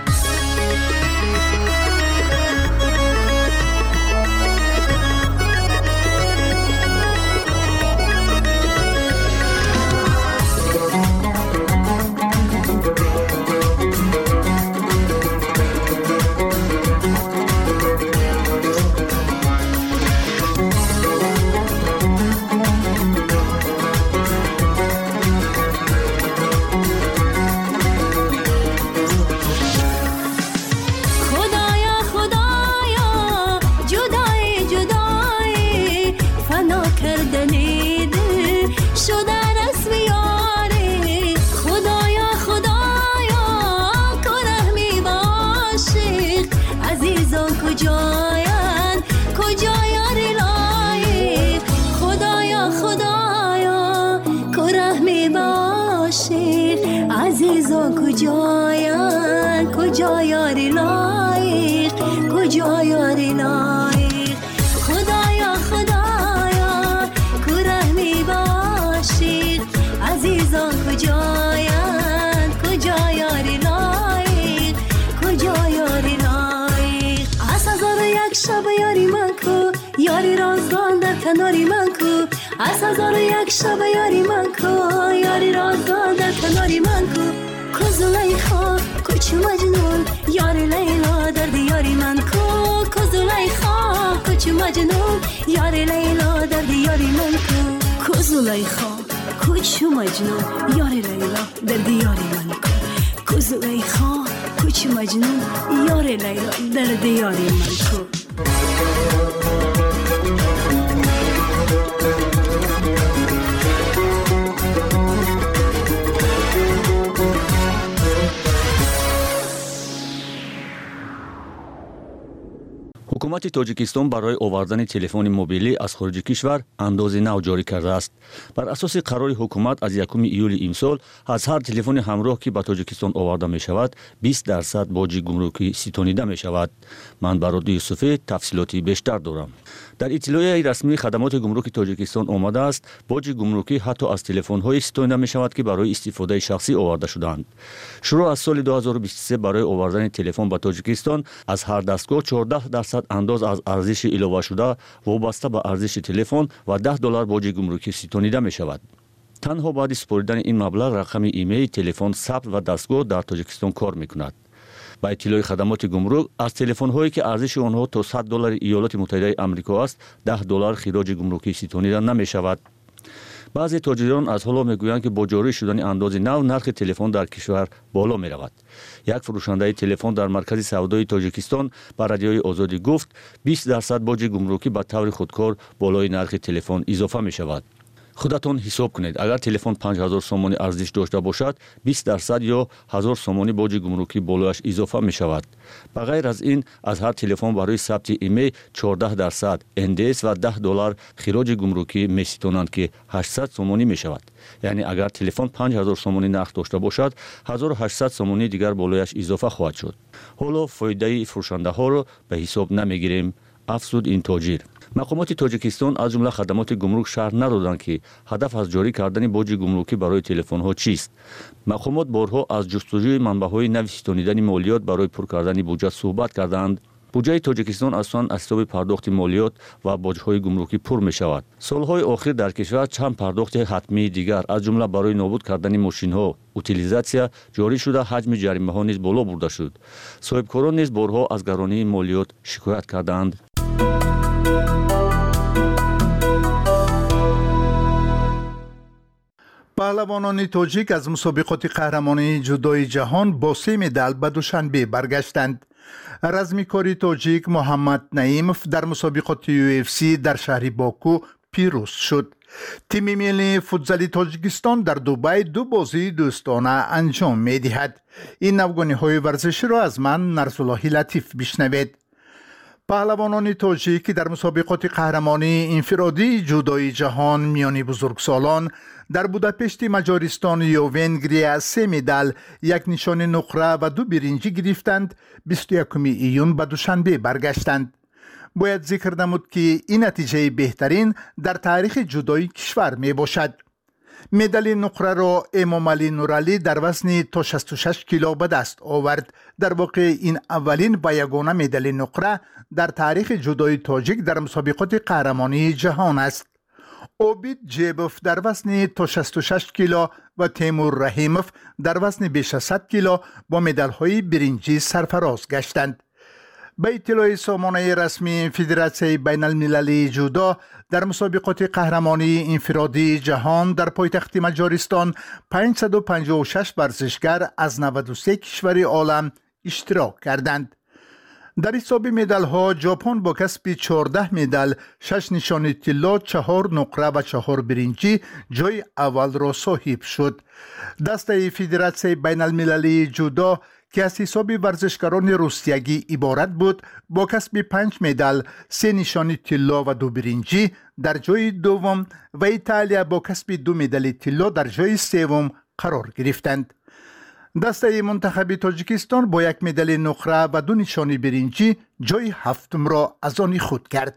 Speaker 18: کجاین کجا یاری لایق، کجا یاری لایق. خدایا خدایا کو رحمی باشی، عزیزان کجاین کجا یاری لایق، کجا یاری لایق. از هزار و یک شب یاری من کو، یاری رازدان در کناری من کو. از هزار و یک شب یاری من کو یاری را داده کناری من کو کو زلیخا کوچ مجنون یاری لیلا درد یاری من کو کو زلیخا کوچ مجنون یاری لیلا درد یاری من کو کو زلیخا کوچ مجنون یاری لیلا درد یاری من کو کو زلیخا کوچ مجنون یاری لیلا درد یاری من کو
Speaker 21: ҳукумати тоҷикистон барои овардани телефони мобилӣ аз хориҷи кишвар андози нав ҷорӣ кардааст. Бар асоси қарори ҳукумат аз якуми июли имсол аз ҳар телефони ҳамроҳ ки ба Тоҷикистон оварда мешавад бист дарсад боҷи гумрукӣ ситонида мешавад. Ман Бароди Юсуфӣ тафсилоти бештар дорам. Дар иттилоияи расмии хадамоти гумруки Тоҷикистон омадааст, боҷи гумрукӣ ҳатто аз телефонҳое ситонида мешавад ки барои истифодаи шахсӣ оварда шудаанд. Шуруъ аз соли ду ҳазору бисту се барои овардани телефон ба Тоҷикистон аз ҳар дастгоҳ чордаҳ дарсад андоз аз арзиши иловашуда вобаста ба арзиши телефон ва даҳ доллар боҷи гумрукӣ ситонида мешавад. Танҳо баъди супоридани ин маблағ рақами имеи телефон сабт ва дастгоҳ дар Тоҷикистон кор мекунад. Ба иттилои хадамоти гумрук аз телефонҳое ки арзиши онҳо то сад доллари Иёлоти Муттаҳидаи Амрико аст, даҳ доллар хироҷи гумрукӣ ситонида намешавад. баъзе тоҷирон аз ҳоло мегӯянд ки бо ҷорӣ шудани андози нав нархи телефон дар кишвар боло меравад. Як фурӯшандаи телефон дар маркази савдои Тоҷикистон ба радиои Озодӣ гуфт, бист дарсад боҷи гумрукӣ ба таври худкор болои нархи телефон изофа мешавад. Худатон ҳисоб кунед, агар телефон панҷ ҳазор сомонӣ арзиш дошта бошад, бист дарсад ё ҳазор сомонӣ боҷи гумрукӣ болояш изофа мешавад. Ба ғайр аз ин, аз ҳар телефон барои сабти имей чордаҳ дарсад эн ди эс ва даҳ доллар хироҷи гумрукӣ меситонанд ки ҳаштсад сомонӣ мешавад. Яъне агар телефон панҷ ҳазор сомонӣ нарх дошта бошад, ҳазору ҳаштсад сомонӣ дигар болояш изофа хоҳад шуд. Ҳоло фоидаи фурӯшандаҳоро ба ҳисоб намегирем, афзуд ин тоҷир. мақомоти Тоҷикистон аз ҷумла хадамоти гумрук шарҳ надоданд ки ҳадаф аз ҷорӣ кардани боҷи гумрукӣ барои телефонҳо чист. Мақомот борҳо аз ҷустуҷӯи манбаъҳои нави ситонидани молиёт барои пур кардани буҷа суҳбат карданд. буҷаи Тоҷикистон асосан аз ҳисоби пардохти молиёт ва боҷҳои гумрукӣ пур мешавад. Солҳои охир дар кишвар чанд пардохти ҳатмии дигар аз ҷумла барои нобуд кардани мошинҳо, утилизатсия ҷорӣ шуда ҳаҷми ҷаримаҳо низ боло бурда шуд. соҳибкорон низ борҳо аз гаронии молиёт шикоят карданд.
Speaker 22: паҳлавонони тоҷик аз мусобиқоти қаҳрамонии ҷудои ҷаҳон бо се медал ба Душанбе баргаштанд. размикори тоҷик Муҳаммад Наимов дар мусобиқоти ю эф си дар шаҳри Боку пирӯз шуд. тими миллии футзали Тоҷикистон дар Дубай ду бозии дӯстона анҷом медиҳад. ин навгониҳои варзиширо аз ман Нарзуллоҳи Латиф бишнавед. паҳлавонони тоҷик ки дар мусобиқоти қаҳрамонии инфиродии ҷудои ҷаҳон миёни бузургсолон дар Будапешти Маҷористон ё Венгрия се медал, як нишони нуқра ва ду биринҷӣ гирифтанд. бисту якуми июн ба Душанбе баргаштанд. бояд зикр намуд ки ин натиҷаи беҳтарин дар таърихи ҷудои кишвар мебошад. медали нуқраро Эмомалӣ Нуралӣ дар вазни то шасту шаш кило ба даст овард. дар воқеъ ин аввалин ва ягона медали нуқра дар таърихи ҷудои тоҷик дар мусобиқоти қаҳрамонии ҷаҳон аст. Обид Ҷебов дар вазни то шасту шаш кило ва Темур Раҳимов дар вазни беш аз сад кило бо медалҳои биринҷӣ сарфароз гаштанд. ба иттилои сомонаи расмии Федератсияи байналмилалии ҷудо, дар мусобиқоти қаҳрамонии инфиродии ҷаҳон дар пойтахти Маҷористон панҷсаду панҷоҳу шаш варзишгар аз наваду се кишвари олам иштирок карданд. дар ҳисоби медалҳо ҷопон бо касби чордаҳ медал, шаш нишони тилло, чаҳор нуқра ва чаҳор биринҷӣ ҷои аввалро соҳиб шуд. дастаи Федератсияи байналмилалии ҷудо ки аз ҳисоби варзишгарони русиягӣ иборат буд, бо касби панҷ медал, се нишони тилло ва ду биринҷӣ дар ҷои дуввум ва Италия бо касби ду медали тилло дар ҷои севум қарор гирифтанд. дастаи мунтахаби Тоҷикистон бо як медали нуқра ва ду нишони биринҷӣ ҷои ҳафтумро аз они худ кард.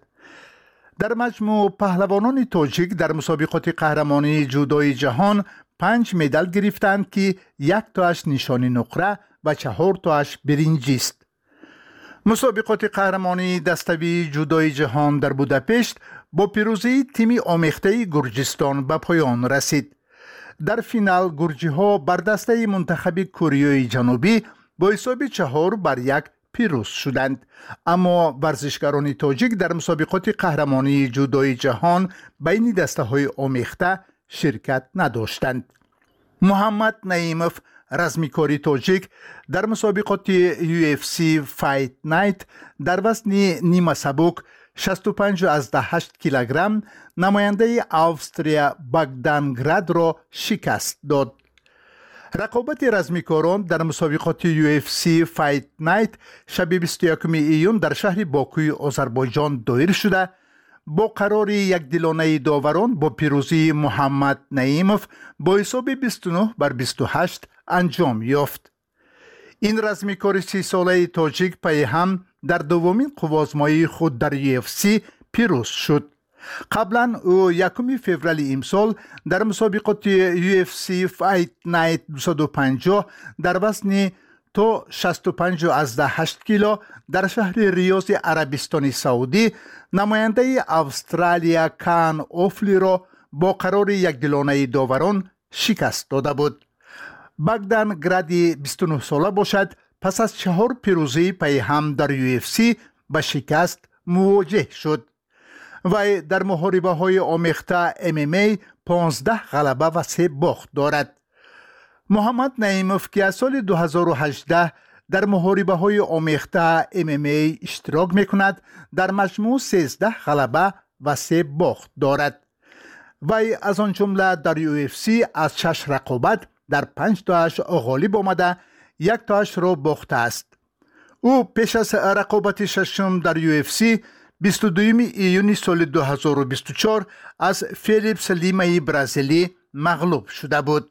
Speaker 22: дар маҷмӯъ паҳлавонони тоҷик дар мусобиқоти қаҳрамонии ҷудои ҷаҳон панҷ медал гирифтанд ки яктоаш нишони нуқра ва чаҳортоаш биринҷист. мусобиқоти қаҳрамонии dastavии ҷудои ҷаҳон дар Будапешт با پیروزی تیم آمیخته گرجستان به پایان رسید. در فینال گرجی ها بر دسته منتخب کره جنوبی با حساب چهار بر یک پیروز شدند، اما ورزشکاران تاجیک در مسابقات قهرمانی جودوی جهان بین دسته های آمیخته شرکت نداشتند. محمد نعیموف رزمیکاری تاجیک در مسابقات یو اف سی فایت نایت در وزن نیمه سبک شصت و پنج از هشت کیلوگرم نماینده آوستریا باگدانگراد را شکست داد. رقابت رزمیکاران در مسابقات یو اف سی فایت نایت شب بیست و یکم ایون در شهر باکوی آذربایجان دایر شده. با قرار یک دلانه داوران با پیروزی محمد نعیموف با حساب بیست و نه بر بیست و هشت انجام یافت. این رزمیکار سی ساله تاجیک پی هم در دومین قوازمایی خود در یو اف سی پیروز شد. قبلا او یکم فوریه امسال در مسابقات یو اف سی فایت نایت دویست و پنجاه در وزن تا شصت و پنج از هشت کیلو در شهر ریاض عربستان سعودی نماینده استرالیا کان اوفلی را با قرار یک دلانه داوران شکست داده بود. باگدانگرادی بیست و نه ساله باشد، پس از چهار پیروزی پی هم در یو اف سی به شکست مواجه شد. و در محاربه های آمیخته ام ام ای پانزده غلبه و سه باخت دارد. محمد نعیموف که از سال دو هزار و هجده در محاربه های آمیخته ام ام ای اشتراک می کند، در مجموع سیزده غلبه و سه باخت دارد. و از آن جمله در یو اف سی از شش رقابت در پنج تاش غالب آمده، یک تاش را باخته است. او پیش از رقابت ششم در یو اف سی بیست و دوم ایون سال دو هزار و بیست و چهار از فیلیپس لیمای برزیلی مغلوب شده بود.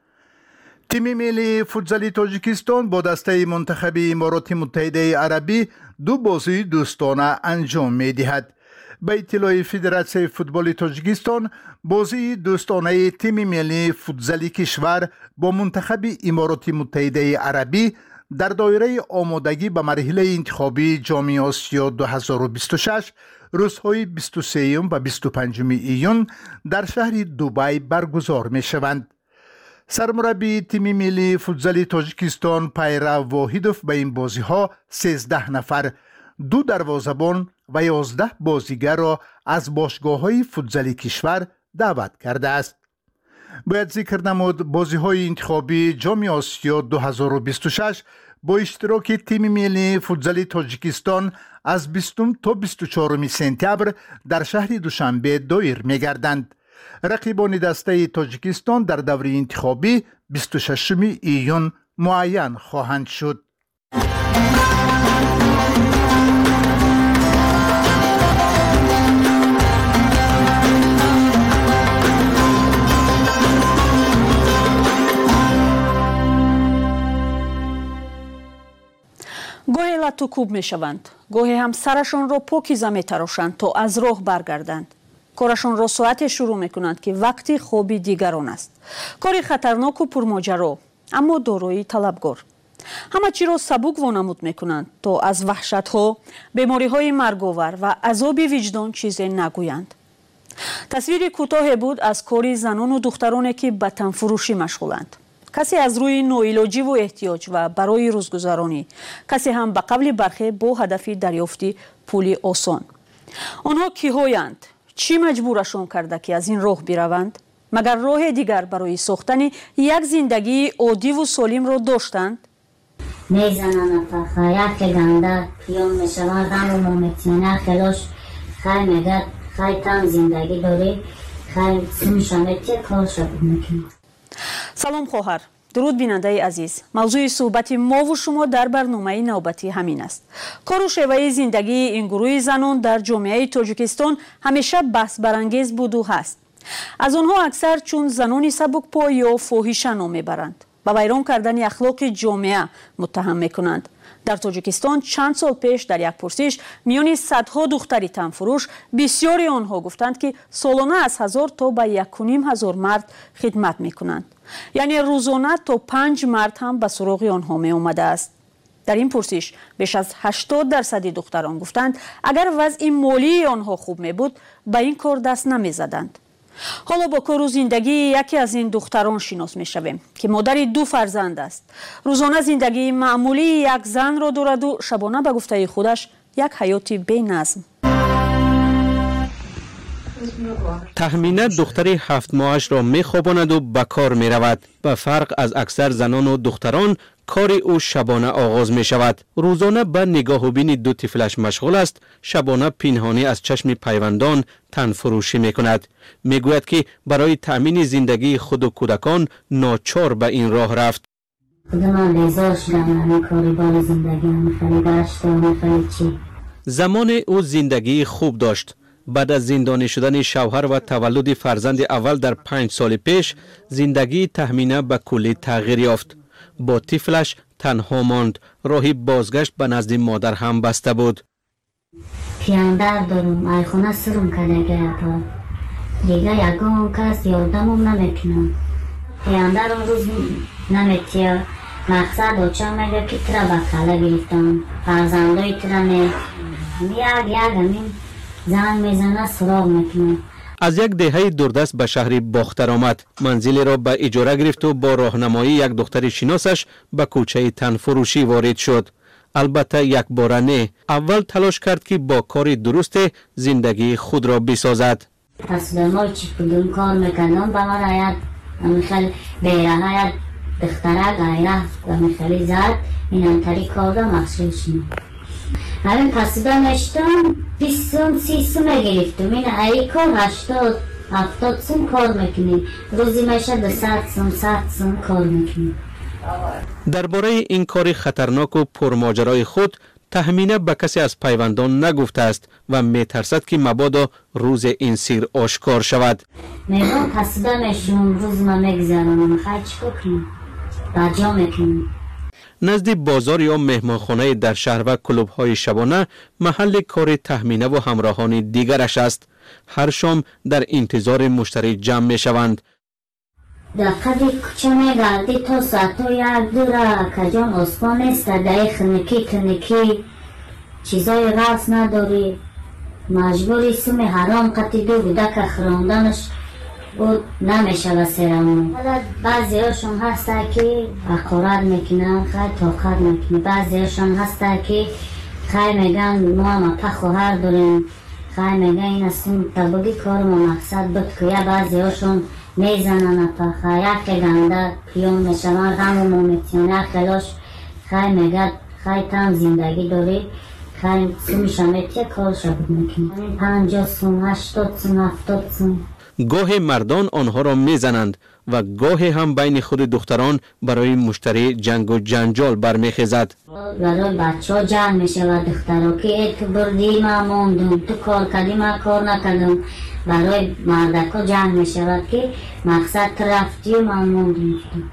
Speaker 22: تیم ملی فوتزال تاجیکستان با دسته منتخب امارات متحده عربی دو بازی دوستانه انجام می دهد. به اطلاع فدراسیون فوتبال تاجیکستان، بازی دوستانه تیم ملی فوتزال کشور با منتخب امارات متحده عربی در دایره آمادگی به مرحله انتخابی جام آسیا دو هزار و بیست و شش روزهای بیست و سه و بیست و پنج ایون در شهر دوبای برگزار می شوند. سرمربی تیم ملی فوتزال تاجیکستان پیرا واحدوف به این بازی ها سیزده نفر، دو دروازه‌بان و یازده بازیگر را از باشگاه های فوتزال کشور دعوت کرده است. باید ذکر نمود بازی های انتخابی جام آسیا دو هزار و بیست و شش با اشتراک تیم ملی فوتزال تاجیکستان از بیستم تا بیست و چهارم سپتامبر در شهر دوشنبه دایر می گردند. رقیبان دسته تاجیکستان در دوره انتخابی بیست و ششم ایون معین خواهند شد.
Speaker 1: گاهی لطوکوب می شوند، گاهی هم سرشان را پاکیزه می تراشند تا از راه برگردند. کارشان را ساعت شروع می کنند که وقتی خوابی دیگران است. کاری خطرناک و پرماجرا، اما دارایی طلبگار. همه چی را سبک وانمود می کنند تا از وحشت ها، بیماری های مرگاور و عذاب وجدان چیزی نگویند. تصویر کوتاه بود از کاری زنان و دخترانی که به تن فروشی مشغولند. کسی از روی نوعلاجی و احتیاج و برای روزگذرانی، کسی هم به قبل برخی با هدف دریافتی پولی آسان. آنها کی‌هایند؟ چی مجبورشان کرده که از این راه بروند؟ مگر راه دیگر برای ساختن یک زندگی عادی و سالم را داشتند؟
Speaker 2: میزنن فخر یک گنده پیام میشوند اما ممکنه خلاش خیلی میگه خیلی تم زندگی داری خیلی سمیشانه چه کار شد میکنه.
Speaker 1: سلام خواهر، درود بیننده عزیز. موضوع صحبت ما و شما در برنامه نوبتی همین است. کار و شیوه زندگی این گروه زنان در جامعه تاجیکستان همیشه بحث برانگیز بود و هست. از آنها اکثر چون زنان سبکپا یا فاحشه نام میبرند، با ویران کردن اخلاق جامعه متهم میکنند. در تاجیکستان چند سال پیش در یک پرسش میان صدها دختری تنفروش بسیاری آنها گفتند که سالانه از هزار تا به یک و نیم هزار مرد خدمت میکنند. یعنی روزانه تا پنج مرد هم به سراغ آنها می آمده است.
Speaker 5: در این پرسش بیش از هشتاد درصد دختران گفتند اگر وضع مالی آنها خوب می بود به این کار دست نمی زدند. حالا با کار و زندگی یکی از این دختران شناس می شویم که مادر دو فرزند است. روزانه زندگی معمولی یک زن را دارد و شبانه به گفته خودش یک حیات بی نظم.
Speaker 21: تهمینه دختری هفت ماهش را می خواباند و به کار می رود. به فرق از اکثر زنان و دختران کار او شبانه آغاز می شود. روزانه به نگاه و بین دو طفلش مشغول است. شبانه پنهانی از چشم پیوندان تن فروشی می کند. می گوید که برای تأمین زندگی خود و کودکان ناچار به این راه رفت. زمان او زندگی خوب داشت. بعد از زندانی شدن شوهر و تولد فرزند اول در پنج سال پیش زندگی تهمینه به کلی تغییر یافت. با طفلش تنها ماند. راهی بازگشت به نزد مادر هم بسته بود.
Speaker 2: پیاندر دارم ایخونه سرم کدگه اپا دیگه یکون کس یادمم نمیکنم. پیاندر اون روز نمیتیا مقصد اوچا میگه که ترا بکاله گرفتم فرزندای ترا نه یک یک همین زن میزنه سراغ میکنه.
Speaker 21: از یک دهه دوردست به شهر باختر آمد. منزلی را به اجاره گرفت و با راهنمایی یک دختر شناسش به کوچه تن فروشی وارد شد. البته یک بار نه. اول تلاش کرد که با کار درست زندگی خود را بسازد.
Speaker 2: پس به ما چی کدوم کار میکنم به من راید میخوال بیره های دختره غیره و میخوالی زد این انتری کار را مخصوص شد. همین قصیده نشتم بیست سوم سی سوم گرفتم. این ای کار هشتاد هفتاد سوم کار میکنی. روزی میشه دو صد سوم صد سوم کار میکنی.
Speaker 21: درباره این کار خطرناک و پرماجرای خود تهمینه به کسی از پیوندان نگفته است و میترسد که مبادا روز این سیر آشکار شود.
Speaker 2: میگم قصیده میشم روز ما میگذرم میخوای چیکار کنم؟ بجا میکنم.
Speaker 21: نزد بازار یا مهمانخانه در شهر و کلوب های شبانه محل کار تهمینه و همراهان دیگرش است. هر شام در انتظار مشتری جمع می شوند.
Speaker 2: دقیقی کچه میگردی تا ساعتو یک دو را کجان اسپان است دایی خنکی کنکی چیزای راست نداری مجبوری سومی حرام قطی دو بوده که خراندنش بود نمیشه بسیرمون. بعضی هاشون هسته که اقارت میکنن خیلی طاقت میکنه. بعضی هاشون هسته که خیلی میگن ما هم پا خواهر داریم خیلی میگن این اصلا طبقی کار ما مقصد بود که یا بعضی هاشون میزنن پا یک گنده پیون میشون غم و مومیتیونه خلاش خیلی میگن خیلی تم زندگی داری خیلی سومی شمیتی کار شبود میکنه. پنجاه سوم هشتاد سوم هفتاد سوم.
Speaker 21: گاه مردان آنها را میزنند و گاه هم بین خود دختران برای مشتری جنگ و جنجال برمیخیزد.
Speaker 2: برای بچه ها جنگ میشه و دخترها که تو بردی ما موندم تو کار کردی ما کار نکردم. برای مردک ها جنگ میشه که مقصد تو رفتی و ما موندم.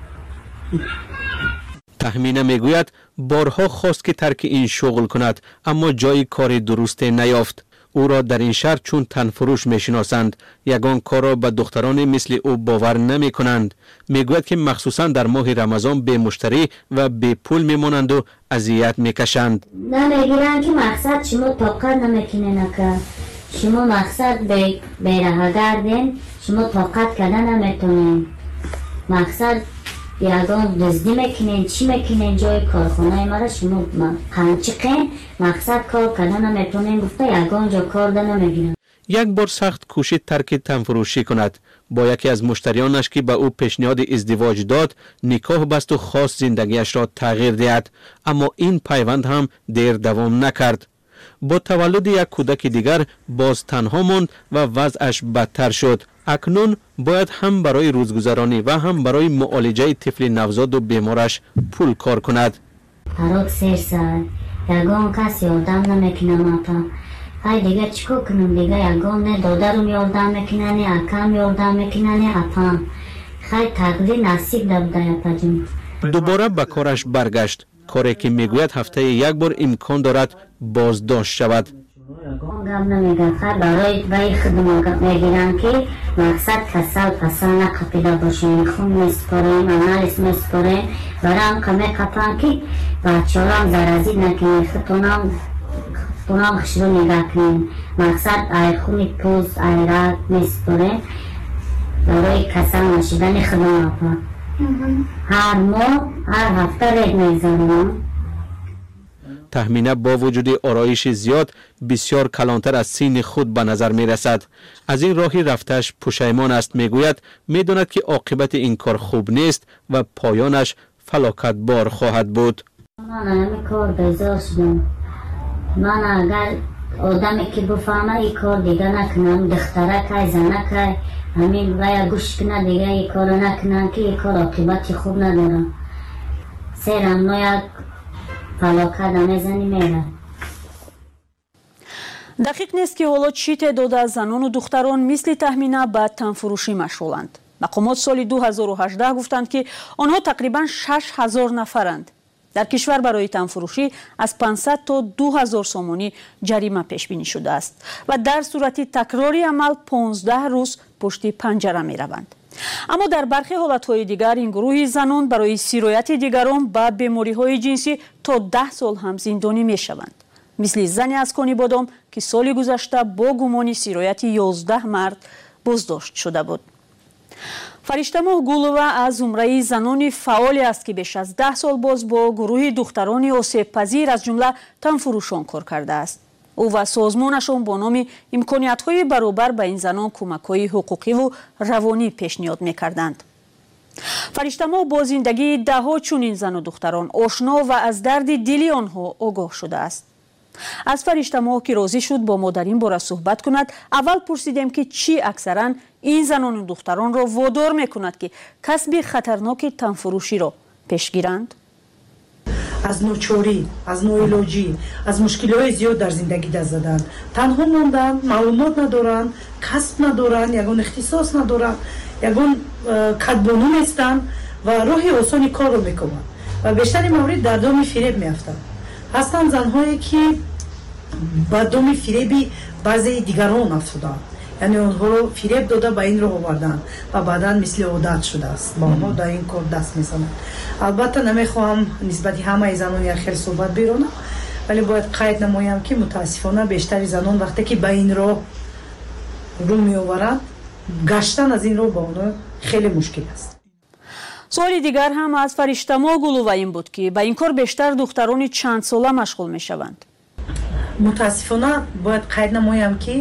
Speaker 21: تهمینه میگوید بارها خواست که ترک این شغل کند اما جای کار درست نیافت. او را در این شهر چون تنفروش می شناسند. یگان کار را به دختران مثل او باور نمی کنند. می گوید که مخصوصا در ماه رمضان به مشتری و به پول می مانند و اذیت می کشند.
Speaker 2: نمیگیرن که مقصد شما طاقت نمیکنه نکرد. شما مقصد به بیره گردین شما طاقت کردن نمیتونین. مقصد یگان دزدی میکنین چی میکنین جای کارخانه ما را شما قنچقین مقصد کار کردن نمیتونین گفته یگان جا کار ده نمیگیرن.
Speaker 21: یک بار سخت کوشید ترک تنفروشی کند. با یکی از مشتریانش که به او پیشنهاد ازدواج داد نکاح بست و خواست زندگیش را تغییر دهد اما این پیوند هم دیر دوام نکرد. با تولد یک کودک دیگر باز تنها ماند و وضعش بدتر شد. اکنون باید هم برای روزگذرانی و هم برای معالجه طفل نوزاد و بیمارش پول کار کند.
Speaker 2: هر سیر ساعت یگان کسی یادم نمیکنه ماتا. های دیگه چیکار کنم دیگه یگان نه دادرم یادم میکنه نه اکم یادم میکنه نه اپام. خیلی تقدیر نصیب دبده یا پجم.
Speaker 21: دوباره به کارش برگشت. کاری که میگوید هفته یک بار امکان دارد بازداشت شود.
Speaker 2: گام نمیگن خیلی برای برای خدمت میگیرن که مقصد کسل پسل نقپیده باشه خون میسپاریم انالیز میسپاریم برای هم کمی کپن که بچه هم زرازی نکنیم خطونم خطونم خشرو نگاه کنیم مقصد ای خونی پوز ای راد میسپاریم برای کسل نشیدن خدمت هر ماه هر هفته رید میزنیم.
Speaker 6: تهمینه با وجود آرایش زیاد بسیار کلانتر از سین خود به نظر می رسد. از این راهی رفتش پشیمان است. می گوید می داند که عاقبت این کار خوب نیست و پایانش فلاکت بار خواهد بود.
Speaker 2: من همین کار بیزار شدم. من اگر آدمی که بفهمه این کار دیگه نکنم دختره که زنه که همین باید گوش کنه دیگه این کار نکنم که این کار عاقبتی خوب نداره. سرم ناید
Speaker 5: دақиқ нест ки ҳоло чӣ теъдод аз занону духтарон мисли таҳмина ба танфурӯшӣ машғуланд. мақомот соли ду ҳазору ҳаждаҳ гуфтанд ки онҳо тақрибан шаш ҳазор нафаранд. дар кишвар барои танфурӯшӣ аз пансад то ду ҳазор сомонӣ ҷарима пешбинӣ шудааст ва дар сурати такрори амал понздаҳ рӯз пушти панҷара мераванд. аммо дар бархи ҳолатҳои дигар ин гурӯҳи занон барои сирояти дигарон ба бемориҳои ҷинсӣ то даҳ сол ҳам зиндонӣ мешаванд. мисли зане аз Конибодом ки соли гузашта бо гумони сирояти ёздаҳ мард боздошт шуда буд. фариштамоҳ Гулова аз зумраи занони фаъоле аст ки беш аз даҳ сол боз бо гурӯҳи духтарони осебпазир аз ҷумла танфурӯшон кор кардааст. ӯ ва созмонашон бо номи имкониятҳои баробар ба ин занон кӯмакҳои ҳуқуқиву равонӣ пешниҳод мекарданд. фариштамоҳ бо зиндагии даҳҳо чунин зану духтарон ошно ва аз дарди дили онҳо огоҳ шудааст. аз фариштамоҳ ки розӣ шуд бо мо дар ин бора суҳбат кунад аввал пурсидем ки чӣ аксаран ин занону духтаронро водор мекунад ки касби хатарноки танфурӯширо пеш гиранд.
Speaker 8: аз ночорӣ аз ноилоҷӣ аз мушкилиҳои зиёд дар зиндагӣ даст заданд. танҳо монданд, маълумот надоранд, касб надоранд, ягон ихтисос надоранд, ягон кадбону нестанд ва роҳи осони корро мекунанд ва бештари маврид дар доми фиреб меафтанд. ҳастанд занҳое ки ба доми фиреби баъзеи дигарон афтуданд, яъне онҳоро фиреб дода ба ин роҳ оварданд ва баъдан мисли одат шудааст ба онҳо дар ин кор даст мезананд. албатта намехоҳам нисбати ҳамаи занони хеле суҳбат биронам, вале бояд қайд намоям ки мутаассифона бештари занон вақте ки ба ин роҳ рӯ меоваранд гаштан аз ин роҳ ба онҳо хеле мушкил аст.
Speaker 5: суоли дигар ҳам аз фариштамоҳ Гулова ин буд ки ба ин кор бештар духтарони чандсола машғул мешаванд.
Speaker 8: мутаассифона бояд қайд намоям ки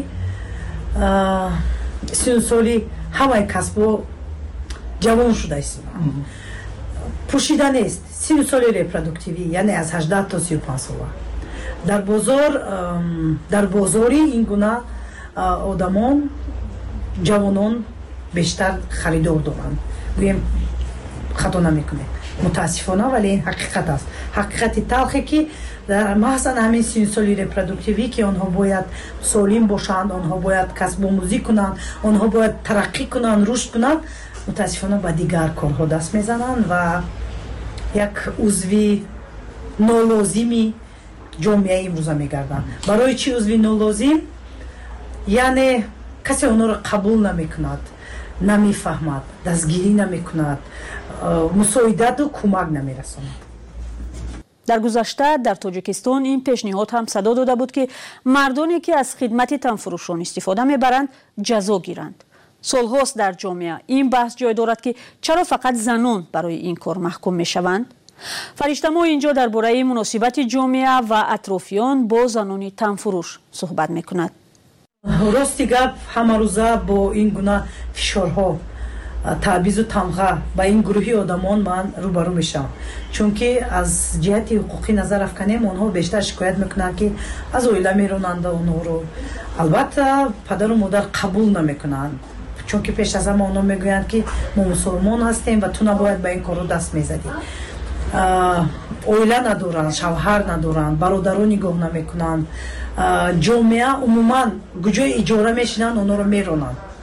Speaker 8: сину соли ҳамаи касбҳо ҷавон шуда истоданд. пӯшида нест сину соли репродуктивӣ яъне аз ҳаждаҳ то сию панҷ сола дар бозор дар бозори ин гуна одамон ҷавонон бештар харидор доранд. гӯем хато намекунем мутаассифона, вале ин ҳақиқат аст. ҳақиқати талхе ки дар маҳзан ҳамин сину соли репродуктивӣ ки онҳо бояд солим бошанд, онҳо бояд касбомӯзӣ кунанд, онҳо бояд тараққӣ кунанд, рушд кунанд, мутаассифона ба дигар корҳо даст мезананд ва як узви нолозими ҷомеаи имрӯза мегарданд. барои чӣ узви нолозим? яъне касе онҳоро қабул намекунад, намефаҳмад, дастгирӣ намекунад, мусоидаду кӯмак намерасонад.
Speaker 5: дар гузашта дар Тоҷикистон ин пешниҳод ҳам садо дода буд ки мардоне ки аз хидмати танфурӯшон истифода мебаранд ҷазо гиранд. солҳост дар ҷомеа ин баҳс ҷой дорад ки чаро фақат занон барои ин кор маҳкум мешаванд. фариштамоҳ инҷо дар бораи муносибати ҷомеа ва атрофиён бо занони танфурӯш суҳбат мекунад.
Speaker 8: рости гап ҳамарӯза бо ин гуна фишорҳо, таъбизу тамға ба ин гурӯҳи одамон ман рӯбарӯ мешавам, чунки аз ҷиҳати ҳуқуқӣ назар афканем онҳо бештар шикоят мекунанд ки аз оила меронанда онҳоро. албатта падару модар қабул намекунанд, чунки пеш аз ҳама онҳо мегӯянд ки мо мусулмон ҳастем ва ту набояд ба ин корро даст мезадӣ. оила надоранд, шавҳар надоранд, бародарон нигоҳ намекунанд, ҷомеа умуман куҷои иҷора мешинанд онҳоро меронанд.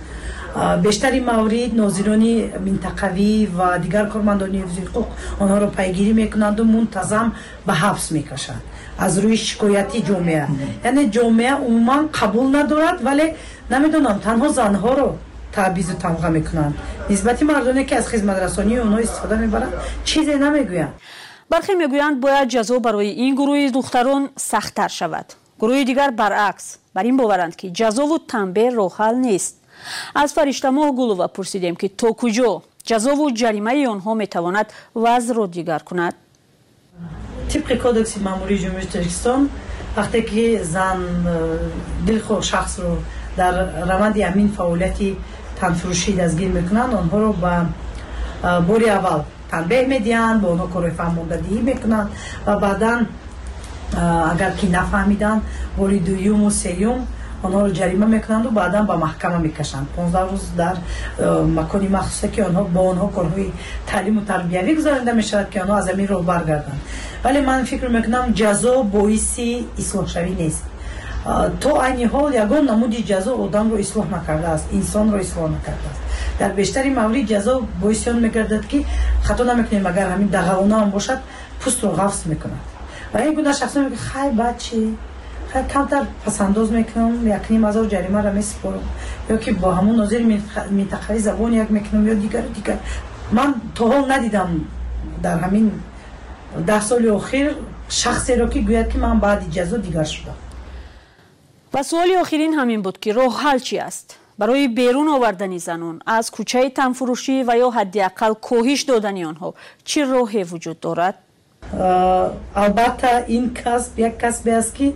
Speaker 8: بیشتری موارد ناظران منطقوی و دیگر کارمندان حفظ حقوق آنها را پیگیری میکنند و منتظم به حبس میکشند از روی شکایتی جامعه. یعنی جامعه عموما قبول ندارد ولی نمیدونم تنها زنها رو تعویض و تمغه میکنند. نسبت مردانی که از خدمت رسانی اونها استفاده میبرند چیزی نمیگویند.
Speaker 5: برخی میگویند باید جزا برای این گروه دختران سخت‌تر شود. گروه دیگر برعکس بر این باورند که جزا و تنبیه راه حل نیست. از فرشته ماه گلووا پرسیدیم که تا کجا جزا و جریمه آنها میتواند وضع را دیگر کند.
Speaker 8: طبق کودکس ماموری جمهوری تاجیکستان وقتی که زن دلخواه شخص رو در روند همین فعالیتی تنفروشی دستگیر میکنند آنها رو به باری اول تنبیه میدهند، با آنها کار فرماندهی میکنند و بعدا اگر که نفهمیدن باری دوم و سیوم آنها رو جریمه میکنند و بعدا به محکمه میکشند. پانزده روز در مکانی مخصوصه که آنها با آنها کارهای تعلیم و تربیوی گذارنده میشود که آنها از امین رو برگردند. ولی من فکر میکنم جزا باعث اصلاح شوی نیست. تا عین حال یگان نمودی جزا آدم رو اصلاح نکرده است، انسان رو اصلاح نکرده است. در بیشتری موارد جزا باعث آن میگردد که خطا نمیکنیم اگر همین دغلانه هم باشد پوست رو قفس میکند. و این گونه شخصا میگه خیر بچه خیر کمتر پسنداز میکنم یک نیم هزار جریمه را میسپارم یا که با همون ناظر منطقه‌ای زبان یک میکنم یا دیگر دیگر. من تا حال ندیدم در همین ده سال اخیر شخصی را که گوید که من بعد جزا دیگر شدم.
Speaker 5: و سوال آخرین همین بود که راه حل چی است برای بیرون آوردن زنان از کوچه تنفروشی و یا حداقل کاهش دادن آنها؟ چه راهی وجود دارد؟
Speaker 8: البته این کسب یک کسبی است که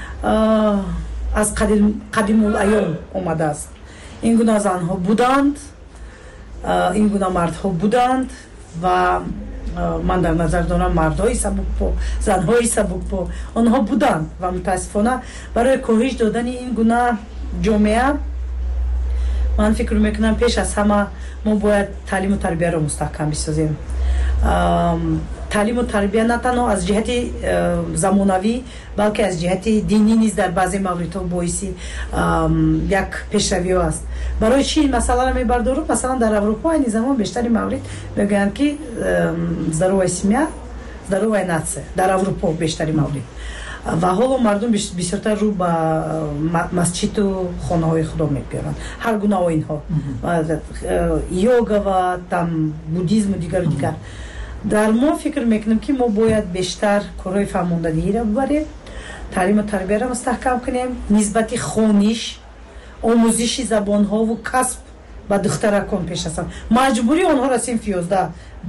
Speaker 8: از قدیم قدیم الایام آمده است. این گونه زنها بودند، این گونه مردها بودند و من در نظر دارم مردهای سبک‌پا، زنهای سبک‌پا آنها بودند و متاسفانه برای کاهش دادن این گونه جامعه من فکر میکنم پیش از همه ما باید تعلیم و تربیت را مستحکم بسازیم. تعلیم و تربیت نه تنها از جهت زمانوی بلکه از جهت دینی نیز در بعضی موردها باعث یک پیشروی است. برای چی این مسئله را میبردارم؟ مثلا در اروپا این زمان بیشتری موارد میگویند که здоровая семья здоровая нация در اروپا بیشتری موارد و حالا مردم بسیارتر رو به مسجد و خانه های خدا میگیرند. هر گونه آیین ها یوگا و تم بودیسم و دیگر و دیگر. در ما فکر میکنم که ما باید بیشتر کارهای فرماندهی را ببریم، تعلیم و تربیت را مستحکم کنیم، نسبت خوانش، آموزش زبان ها و کسب و دخترکان پیش هستند. مجبوری آنها را صنف یازده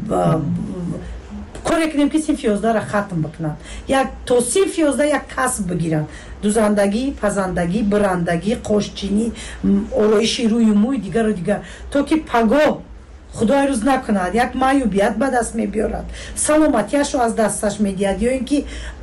Speaker 8: کاری کنیم که صنف یازده را ختم بکنند. یک تا صنف یازده یک کسب بگیرند، دوزندگی، پزندگی، برندگی، قاشچینی، آرایش روی موی دیگر و دیگر، تا که پگاه خدای روز نکند یک معیوبیت به دست میبیارد، سلامتیش رو از دستش میدهد یا اینکه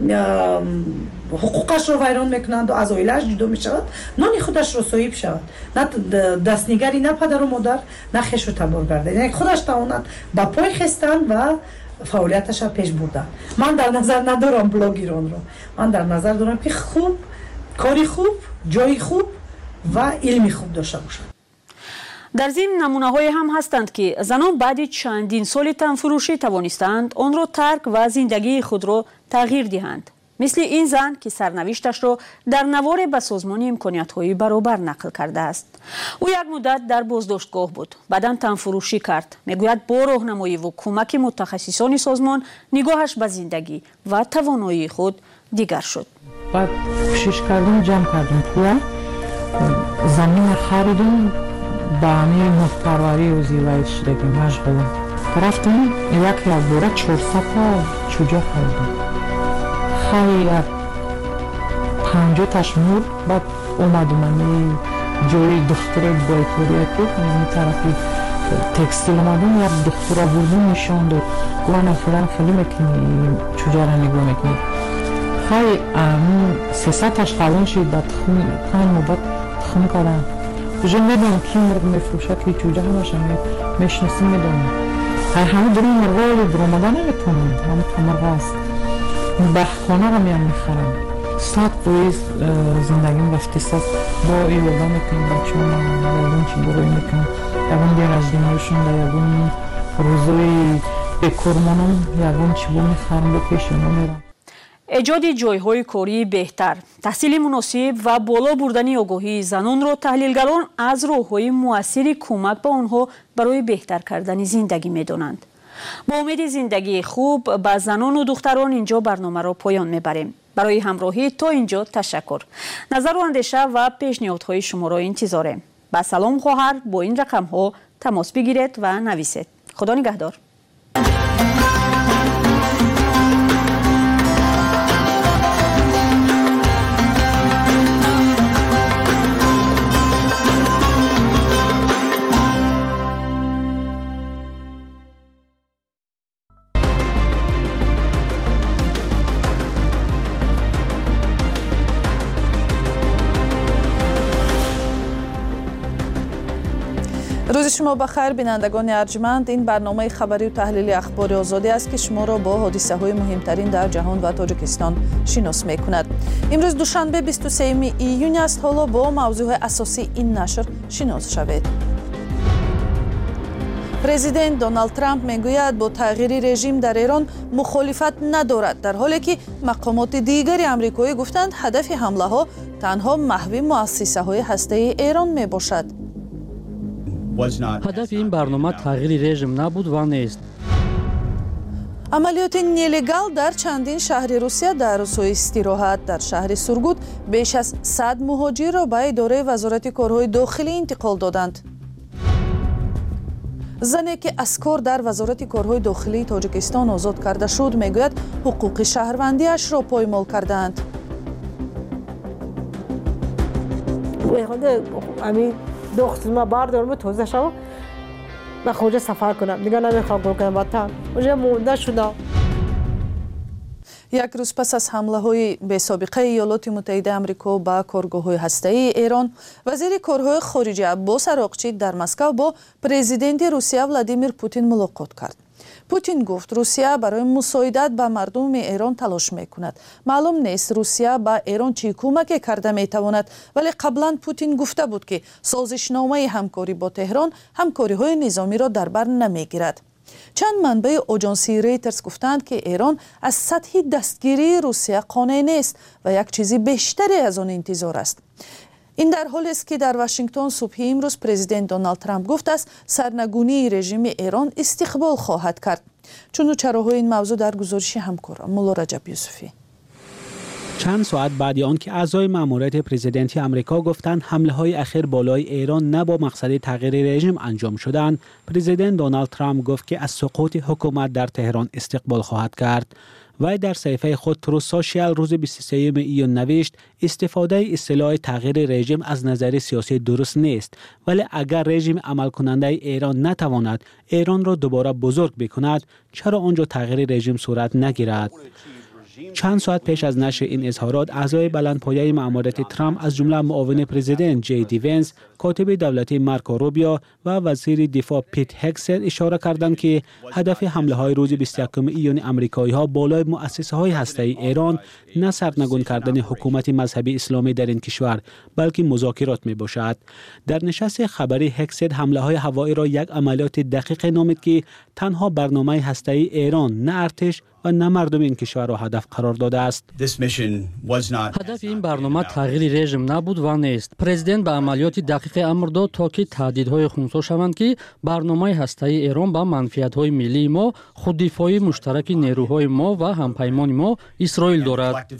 Speaker 8: حقوقش رو ویران میکنند و از عائله‌اش جدا میشود، نان خودش رو صاحب شود، نه دستنگری، نه پدر و مادر، نه خویش رو تبار گردد. یعنی خودش تواند با پای خستن و فعالیتش را پیش بردن. من در نظر ندارم بلاگران رو، من در نظر دارم که خوب کاری خوب، جای خوب و علمی خوب داشته باشند.
Speaker 5: در ضمن نمونه‌های هم هستند که زنان بعد چندین سال تنفروشی توانستند آن را ترک و زندگی خود را تغییر دهند. مثل این زن که سرنوشتش را در نوار به سازمان امکانیت‌های برابر نقل کرده است. او یک مدت در بازداشتگاه بود، بعداً تنفروشی کرد. میگوید با راهنمایی و کمک متخصصان سازمان نگاهش به زندگی و توانایی خود دیگر شد.
Speaker 10: بعد کوشش کردیم، جمع کردیم پول، زمین خریدیم، با همه محتواری و زیوایت شده که مشغولم. رفتیم یک یک بوره چهارصد تا چوجا خریدیم. خیلی پنجاه تشمور. بعد اومدیم همه جوری دختر بایپوریه تو همین طرفی تکستیل اومدیم، یک دختر بردیم نشان داد، گوانه فلان خیلی میکنی چوجا را نگاه میکنی. خیلی سیصد تاش خلون شد، بعد تخم کنم و بعد تخم کردم. کجا میدونم کی مرغ میفروشد که چوجه همش هم میشناسیم میدونم. های همه داریم مرغا رو برامده نمیتونم، همه تا مرغ هست. بخخانه رو میام میخرم. صد باید زندگیم رفتی صد با ایولا میکنیم بچه ها یادون چی بروی میکنم یادون دیر از دنیاشون یادون روزوی بکرمانم یادون چی بو میخرم به پیشونو میرم.
Speaker 5: ایجاد جایهای کاری بهتر، تحصیل مناسب و بالا بردن آگاهی زنان را تحلیلگران از راه‌های مؤثر کمک به آنها برای بهتر کردن زندگی می‌دانند. با امید زندگی خوب به زنان و دختران اینجا برنامه را پایان می‌بریم. برای همراهی تا اینجا تشکر. نظر و اندیشه و پیشنهادهای شما را انتظاریم. با سلام خواهر با این رقم‌ها تماس بگیرید و نویسید. خدا نگهدار.
Speaker 1: روز شما بخیر بینندگان ارجمند. این برنامه خبری و تحلیلی اخبار آزادی است که شما را با حادثه های مهمترین در جهان و تاجیکستان شناس می کند. امروز دوشنبه بیست و سوم ایون است. حالا با موضوع اساسی این نشر شناس شوید. پرزیدنت دونالد ترامپ میگوید با تغییر رژیم در ایران مخالفت ندارد، در حالی که مقامات دیگری آمریکایی گفتند هدف حمله ها تنها محو مؤسسه های هسته‌ای ایران می باشد.
Speaker 11: هدف این برنامه تغییر رژیم نبود و نیست.
Speaker 1: عملیات نلگال در چندین شهر روسیه در روزهای استراحت در شهر سورگوت بیش از صد مهاجر را به اداره وزارت کارهای داخلی انتقال دادند. زنی که از کار در وزارت کارهای داخلی تاجیکستان آزاد کرده شد میگوید حقوق شهروندیش را پایمال کردند.
Speaker 3: دختر ما بردارم توزه شو و خودم سفر کنم دیگه نمیخوام بکنم وطن اونجا مونده شدم.
Speaker 1: یک روز پس از حمله های بی سابقه ایالات متحده آمریکا به کارگاه های هسته‌ای ایران، وزیر کارهای خارجه عباس عراقچی در مسکو با پرزیدنت روسیه ولادیمیر پوتین ملاقات کرد. پوتین گفت روسیه برای مساعدت به مردم ایران تلاش میکند. معلوم نیست روسیه به ایران چی کمک کرده میتواند، ولی قبلا پوتین گفته بود که سازشنامه همکاری با تهران همکاری های نظامی را در بر نمیگیرد. چند منبع آژانسی ریترز گفتند که ایران از سطح دستگیری روسیه قانع نیست و یک چیزی بیشتری از آن انتظار است. این در حالی است که در واشنگتن صبح امروز پرزیدنت دونالد ترامپ گفته است سرنگونی رژیم ایران استقبال خواهد کرد. چون چراهای این موضوع در گزارش همکارم مولا رجب یوسفی.
Speaker 4: چند ساعت بعد آنکه اعضای ماموریت پرزیدنتی آمریکا گفتند حمله های اخیر بالای ایران نه با مقصد تغییر رژیم انجام شدند، پرزیدنت دونالد ترامپ گفت که از سقوط حکومت در تهران استقبال خواهد کرد. وی در صفحه خود تروس سوشیال روز بیست و سوم ایون نوشت استفاده اصطلاح تغییر رژیم از نظر سیاسی درست نیست، ولی اگر رژیم عمل کننده ایران نتواند ایران را دوباره بزرگ بکند، چرا آنجا تغییر رژیم صورت نگیرد؟ چند ساعت پیش از نشر این اظهارات، اعضای بلندپایه ماموریت ترامپ از جمله معاون پرزیدنت جی دی ونس، کاتب دولتی مارکو روبیو و وزیر دفاع پیت هگست اشاره کردند که هدف حمله های روز بیست و یکم ایون آمریکایی ها بالای مؤسسه های هسته‌ای ایران نه سرنگون کردن حکومت مذهبی اسلامی در این کشور، بلکه مذاکرات می باشد. در نشست خبری هگست حمله های هوایی را یک عملیات دقیق نامید که تنها برنامه هسته‌ای ایران، نه ارتش و نه مردم این کشور را هدف قرار داده است.
Speaker 11: هدف این برنامه تغییر رژیم نبود و نیست. پرزیدنت به عملیات دقیق امر داد تا که تهدیدهای خنثی شوند که برنامه هسته‌ای ایران با منفعت‌های ملی ما، خوددفاعی مشترک نیروهای ما و همپیمان ما اسرائیل دارد.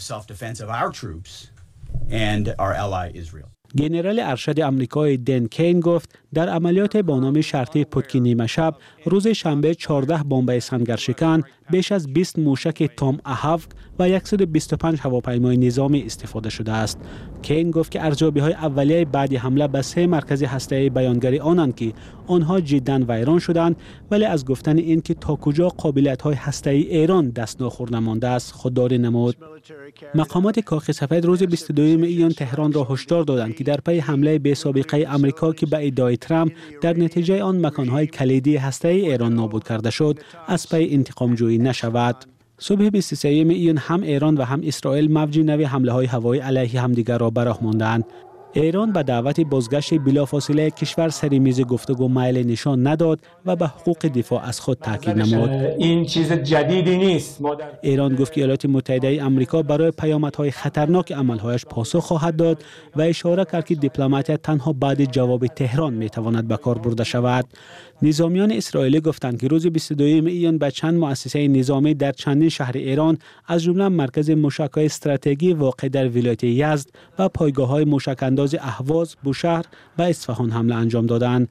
Speaker 4: ژنرال ارشد آمریکایی دن کین گفت در عملیات با نام شرطی پتک نیمه شب روز شنبه چهارده بمب سنگرشکن، بیش از بیست موشک تام اهاوک و صد و بیست و پنج هواپیمای نظامی استفاده شده است. کین گفت که ارزیابی‌های اولیه بعد حمله به سه مرکز هسته‌ای بیانگری آنند که آنها جداً ویران شدند، ولی از گفتن این که تا کجا قابلیت‌های هسته‌ای ایران دست ناخور نمانده است خودداری نمود. مقامات کاخ سفید روز بیست و دوم ایون تهران را هشدار دادند که در پی حمله بی سابقه آمریکا که به ادعای ترامپ در نتیجه آن مکان‌های کلیدی هسته‌ای ایران نابود کرده شد، از پی انتقام جویی نشود. صبح بیست و سوم ایون هم ایران و هم اسرائیل موج نوی حمله های هوایی علیه همدیگر را برآورده. ایران به دعوت بازگشت بلافاصله کشور سر میز گفتگو میل نشان نداد و به حقوق دفاع از خود تاکید نمود.
Speaker 9: این چیز جدیدی نیست.
Speaker 4: ایران گفت که ایالات متحده آمریکا برای پیامدهای خطرناک عملهایش پاسخ خواهد داد و اشاره کرد که دیپلماتیت تنها بعد جواب تهران میتواند به کار برده شود. نظامیان اسرائیلی گفتند که روز بیست و دوم ایون به چند مؤسسه نظامی در چندین شهر ایران از جمله مرکز موشک‌های استراتژی واقع در ولایت یزد و پایگاه‌های موشک‌انداز اهواز، بوشهر و اصفهان حمله انجام دادند.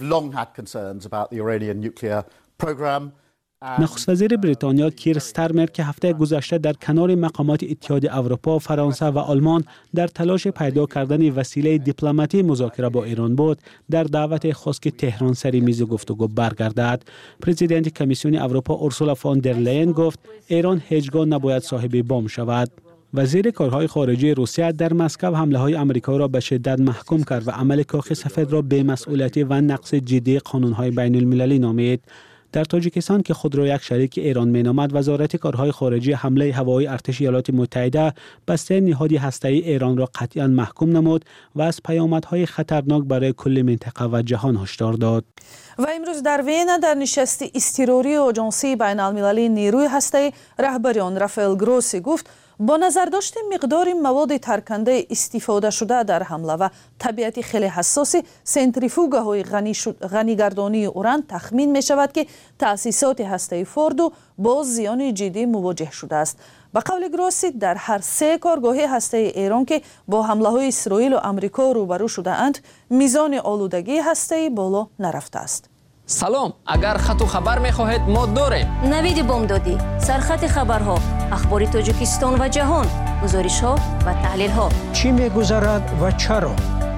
Speaker 4: نخست وزیر بریتانیا کیر استارمر که هفته گذشته در کنار مقامات اتحاد اروپا، فرانسه و آلمان در تلاش پیدا کردن وسیله دیپلماتی مذاکره با ایران بود، در دعوت خواست که تهران سر میز گفتگو برگردد. پرزیدنت کمیسیون اروپا اورسولا فون در لین گفت ایران هیچگاه نباید صاحب بام شود. وزیر کارهای خارجه روسیه در مسکو حمله‌های آمریکا را به شدت محکوم کرد و عمل کاخ سفید را بی‌مسئولیتی و نقض جدی قانون‌های بین المللی نامید. در تاجیکستان که خود را یک شریک ایران مینامد، وزارت کارهای خارجه حمله هوایی ارتش ایالات متحده به سه نهاد هسته‌ای ایران را قطعاً محکوم نمود و از پیامدهای خطرناک برای کل منطقه و جهان هشدار داد.
Speaker 1: و امروز در وین در نشست اضطراری آژانسی بین المللی نیروی هسته‌ای رهبر آن رافائل گروسی گفت با نظر داشت مقدار مواد ترکنده استفاده شده در حمله و طبیعت خیلی حساس سنتریفوگ‌های غنی, غنی گردانی اوران تخمین می شود که تأسیسات هسته‌ای فوردو با زیان جدی مواجه شده است. به قول گروسی در هر سه کارگاه هسته‌ای ایران که با حمله‌های اسرائیل و آمریکا روبرو شده اند، میزان آلودگی هسته‌ای بالا نرفته است.
Speaker 12: سلام، اگر خط و خبر می‌خواهید ما داریم.
Speaker 7: نوید بامدادی، سرخط خبرها، اخبار تاجیکستان و جهان، گزارش‌ها و تحلیل‌ها.
Speaker 23: چی می‌گذرد و چرا؟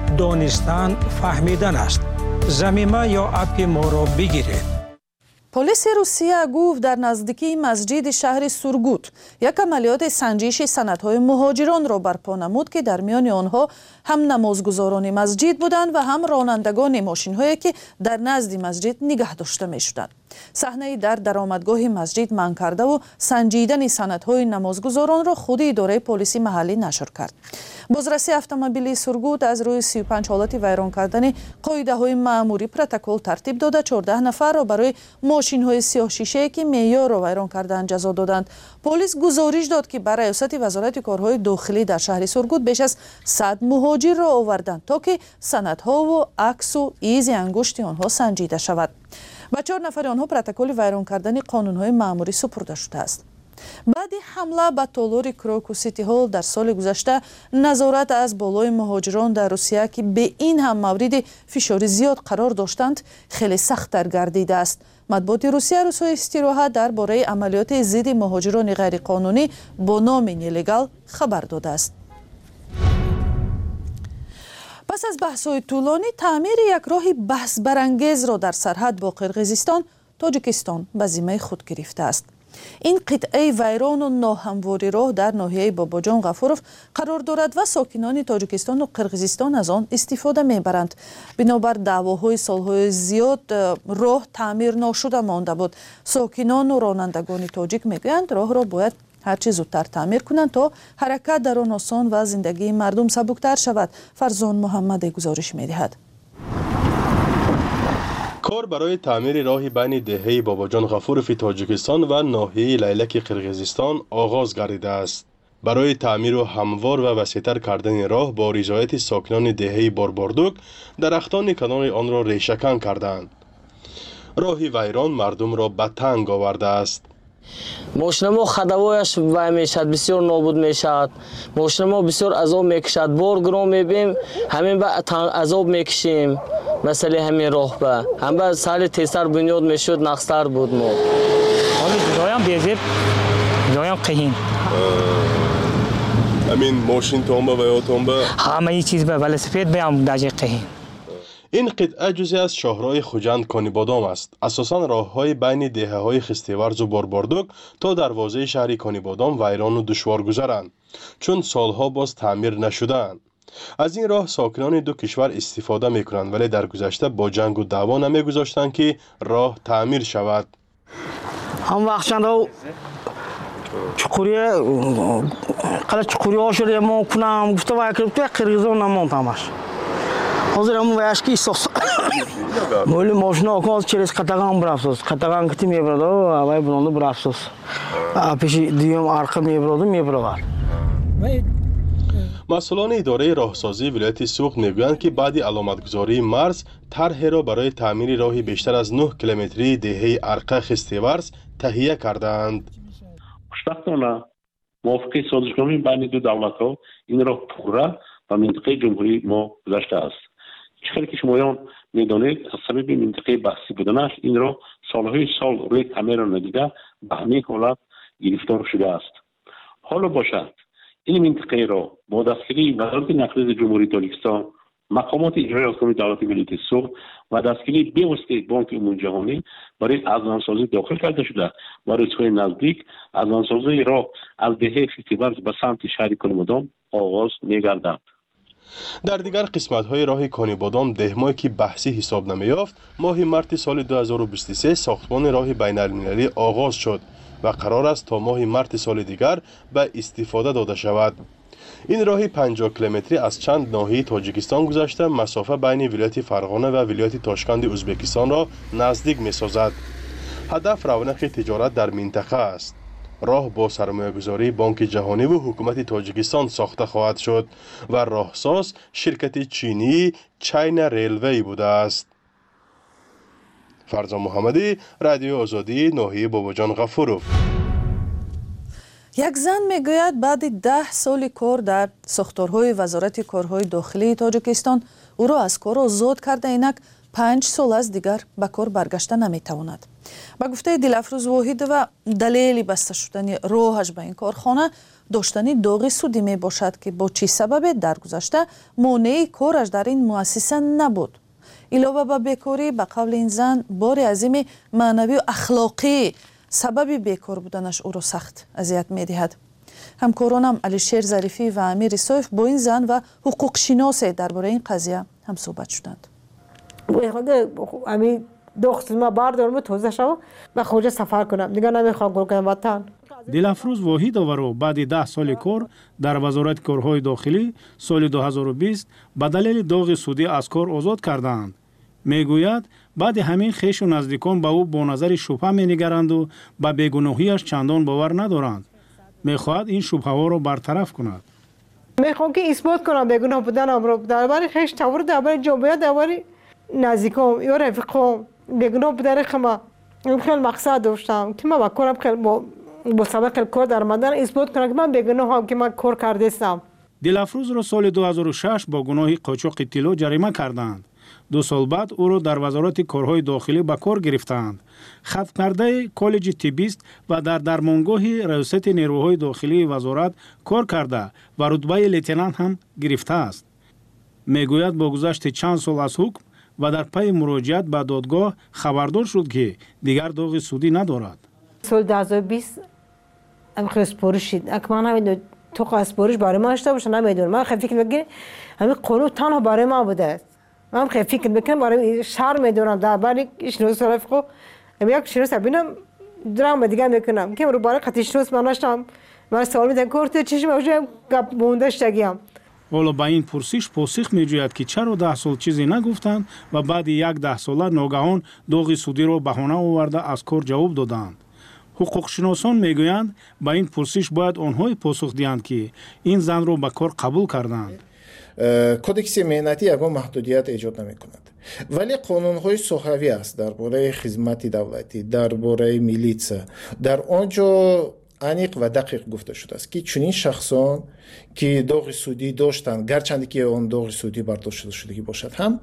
Speaker 23: دانستن فهمیدن است. ضمیمه یا اپ ما را بگیرید.
Speaker 1: پلیس روسیه گفت در نزدیکی مسجد شهر سورگوت یک عملیات سنجش سندهای مهاجران را برپا نمود که در میان آنها هم نمازگزاران مسجد بودند و هم رانندگان ماشین‌هایی که در نزد مسجد نگه داشته می‌شدند. صحنه در درآمدگاه مسجد منع کرده و سنجیدن سندهای نمازگزاران را خود اداره پلیس محلی نشر کرد. بازرسی اتومبیل سورگوت از روی سی و پنج حالت ویران کردن قاعده‌های مأموری پروتکل ترتیب داده چهارده نفر را برای ماشین‌های سیاه شیشه که معیار را ویران کردند جزا دادند. پلیس گزارش داد که برای ریاست وزارت کارهای داخلی در شهر سورگوت بیش از صد مهاجر را آوردند تا که سندها و عکس و ایز انگشت آنها سنجیده شود. و چهار نفر آنها پروتکل ویران کردن قانون‌های مأموری سپرده شده است. بعد حمله به تالار کراکو سیتی هال در سال گذشته، نظارت از بالای مهاجران در روسیه که به این هم مورد فشار زیاد قرار داشتند خیلی سخت‌تر گردیده است. مطبوعات روسیه روزهای استراحت درباره عملیات ضد مهاجران غیرقانونی با نام نیلگال خبر داده است. پس از بحث‌های طولانی، تعمیر یک راه بحث برانگیز را در سرحد با قرقیزستان، تاجیکستان به ذمه خود گرفته است. این قطعه ویران و ناهمواری راه در ناحیه باباجان غفورов قرار دارد و ساکنان تاجیکستان و قرقیزستان از آن استفاده میبرند. بنابر دعواهای سالهای زیاد راه تعمیر نشده مانده بود. ساکنان و رانندگان تاجیک میگویند راه را باید هرچی زودتر تعمیر کنند تا حرکت در آن آسان و زندگی مردم سبکتر شود. فرزان محمد گزارش میدهد.
Speaker 24: کار برای تعمیر راه بین دهه باباجان غفورov تاجیکستان و ناحیه لیلک قرقیزستان آغاز گردیده است. برای تعمیر و هموار و وسیع‌تر کردن راه با رضایت ساکنان دهه بارباردوک درختان کنار آن را ریشه‌کن کردند. راه ویران مردم را به تنگ آورده است.
Speaker 25: ماشین ما خدوایش وای میشد، بسیار نابود میشد. ماشین ما بسیار عذاب میکشد. بار گرام میبیم، همین به عذاب میکشیم. مسئله همین راه به هم به سال تیسر بنیاد میشد، نقصتر بود ما.
Speaker 26: حالا جایم بیزیب، جایم قهین.
Speaker 24: همین ماشین تنبه و یا تنبه؟
Speaker 26: همه ای چیز به ولسپید بیام داجی قهین.
Speaker 24: این قطعه جزئی از شاهراه خوجند کانیبادام است. اساساً راه‌های بین دهه‌های خستیورز و بارباردوک تا دروازه شهر کانیبادام ویران و دشوار گذرند، چون سالها باز تعمیر نشده‌اند. از این راه ساکنان دو کشور استفاده می‌کنند، ولی در گذشته با جنگ و دعوا نمی‌گذاشتند که راه تعمیر شود.
Speaker 26: هم وقتشان رو چقوری قلعه چقوری آشوری ما کنم گفته وای که تو قرقیزان نموند همش حاضر همون ویش کی سوس مولی ماشینا که از چهارصد قطعان برافسوس قطعان کتی میبرد و وای بلند برافسوس پیش دیوم ارقام میبرد میبرد.
Speaker 24: مسئولان اداره راهسازی ولایت سوخت میگویند که بعد علامتگذاری مرز طرح را برای تعمیر راهی بیشتر از نه کیلومتری دهه ارقه خستیورس تهیه کردند.
Speaker 13: خوشبختانه موافقه صادرکننده بین دو دولت‌ها این راه پورا و منطقه جمهوری ما گذشته است. چقدر که شمایان میدانید از سبب منطقه بحثی بودنش این راه سالهای سال روی تعمیر ندیده به همین حالت گرفتار شده است. حالا باشد این منطقه را با دستگیری وزارت نقلیه جمهوری تاجیکستان، مقامات اجرایی احکام دولت ولایت سوخت و دستگیری به واسطه بانک عمومی جهانی برای ارزانسازی داخل کرده شده و روزهای نزدیک ارزانسازی را از دهه فیفتیورس به سمت شهر کنیبادام آغاز می‌گردد.
Speaker 24: در دیگر قسمت‌های راه کنیبادام دهمایی که بحثی حساب نمی‌یافت، ماه مارت سال دو هزار و بیست و سه ساختمان راه بین‌المللی آغاز شد و قرار است تا ماه مارت سال دیگر به استفاده داده شود. این راه پنجاه کیلومتری از چند ناحیه تاجیکستان گذشته مسافت بین ولایت فرغانه و ولایت تاشکند ازبکستان را نزدیک می‌سازد. هدف رونق تجارت در منطقه است. راه با سرمایه‌گذاری بانک جهانی و حکومت تاجیکستان ساخته خواهد شد و راهساز شرکت چینی چین ریلوی بوده است. فرزان محمدی، رادیو آزادی، ناحیه باباجان غفورов.
Speaker 1: یک زن میگوید بعد ده سال کار در ساختارهای وزارت کارهای داخلی تاجیکستان او را از کار آزاد کرده، اینک پنج سال از دیگر به کار برگشته نمیتواند. با گفته دلافروز واحد و دلیل بسته شدن راهش به این کارخانه داشتن داغ سودی می باشد که با چی سبب در گذشته مانع کارش در این مؤسسه نبود. علاوه بر بیکاری به قول این زن بار عظیم معنوی و اخلاقی سبب بیکار بودنش او را سخت اذیت می دهد. همکارانم علیشیر ظریفی و امیر اسایف با این زن و حقوق شناس درباره این قضیه هم صحبت شدند.
Speaker 3: امی دختر ما بردارم توزه شو و خارج سفر کنم دیگه نمیخوام گل کنم وطن.
Speaker 15: دلافروز واحد آورو بعد ده سال کار در وزارت کارهای داخلی سال دو هزار و بیست به دلیل داغ سودی از کار آزاد کردند. میگوید بعد همین خویش و نزدیکان به او با نظر شبهه مینگرند و به بیگناهیش چندان باور ندارند. میخواهد این شبهه ها را برطرف کند.
Speaker 3: میخوام که اثبات کنم بیگناه بودنم را درباره خویش تور درباره جامعه درباره نزدیکام یا رفیقام بیگناه بودن خما خیلی مقصد داشتم که من با کارم خیلی با, با سبق کار در آمدن اثبات کنم که من بیگناه هم که من کار کرده استم.
Speaker 15: دلافروز را سال دو هزار و شش با گناه قاچاق طلا جریمه کردند. دو سال بعد او را در وزارت کارهای داخلی به کار گرفتند. ختم کرده کالج طبیست و در درمانگاه ریاست نیروهای داخلی وزارت کار کرده و رتبه لیتنانت هم گرفته است. میگوید با گذشت چند سال از حکم و در پی مراجعت به دادگاه خبردار شد که دیگر داغ سودی ندارد.
Speaker 3: سال دو هزار و بیست ام خسپورش شد. اکمان همین تو خسپورش برای ما اشته باشه نمیدونم. من خیلی فکر میکنم همین قانون تنها برای ما بوده است. من خیلی فکر میکنم برای شهر میدونم در برای شناس رفقو ام یک شناس ببینم درام دیگه میکنم که رو برای خاطر شناس من نشتم. من سوال میدم کارت چشم اوجم گپ مونده شگیم.
Speaker 15: حالا با این پرسش پاسخ میجوید که چرا ده سال چیزی نگفتند و بعد یک ده ساله ناگهان داغ سودی را بهانه آورده از کار جواب دادند. حقوق شناسان میگویند با این پرسش باید آنها پاسخ دهند که این زن را به کار قبول کردند.
Speaker 14: کودکس مهنتی یگان محدودیت ایجاد نمی کند ولی قانون های صحوی است درباره خدمت دولتی، درباره میلیسا، در آنجا انیق و دقیق گفته شده است که چنین شخصان که داغ سودی داشتند گرچند که آن داغ سودی برداشت شده باشد هم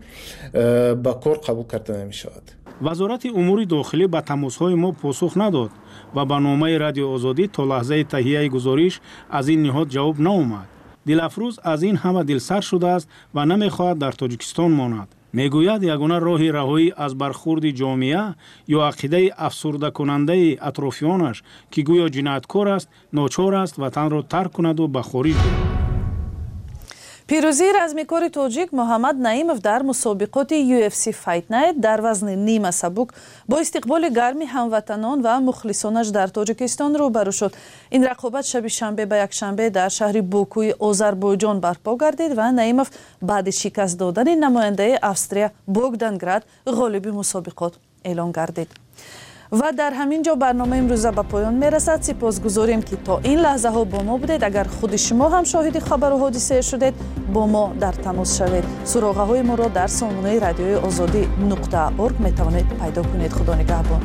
Speaker 14: با کار قبول کرده نمی شود.
Speaker 15: وزارت امور داخلی به تماس‌های ما پاسخ نداد و به نامه رادیو آزادی تا لحظه تهیه گزارش از این نهاد جواب نآمد. دلافروز از این همه دلسر شده است و نمیخواهد در تاجیکستان ماند. میگوید یگانه راه رهایی از برخورد جامعه یا عقیده افسرده کننده اطرافیانش که گویا جنایتکار است، ناچار است وطن را ترک کند و به خارج برود.
Speaker 1: پیروزی رزمیکار تاجیک محمد نعیمов در مسابقات یو اف سی فایت نایت در وزن نیمه سبک با استقبال گرمی هموطنان و مخلصانش در تاجیکستان روبرو شد. این رقابت شب شنبه به یک شنبه در شهر بوکوی آذربایجان برپا گردید و نعیمов بعد شکست دادن نماینده استریا بوگدانگراد غالب مسابقات اعلان گردید. و در همین جا برنامه امروزه به پایان میرسد. سپاسگزاریم که تا این لحظه ها با ما بودید. اگر خود شما هم شاهد خبر و حادثه شدید با ما در تماس شوید. سراغه های ما را در سامانه رادیوی آزادی نقطه اورگ می توانید پیدا کنید. خدا نگهبان.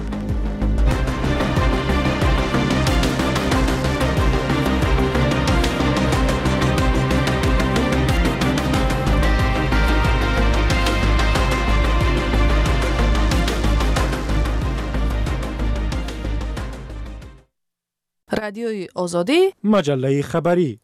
Speaker 1: رادیوی آزادی
Speaker 15: مجله خبری.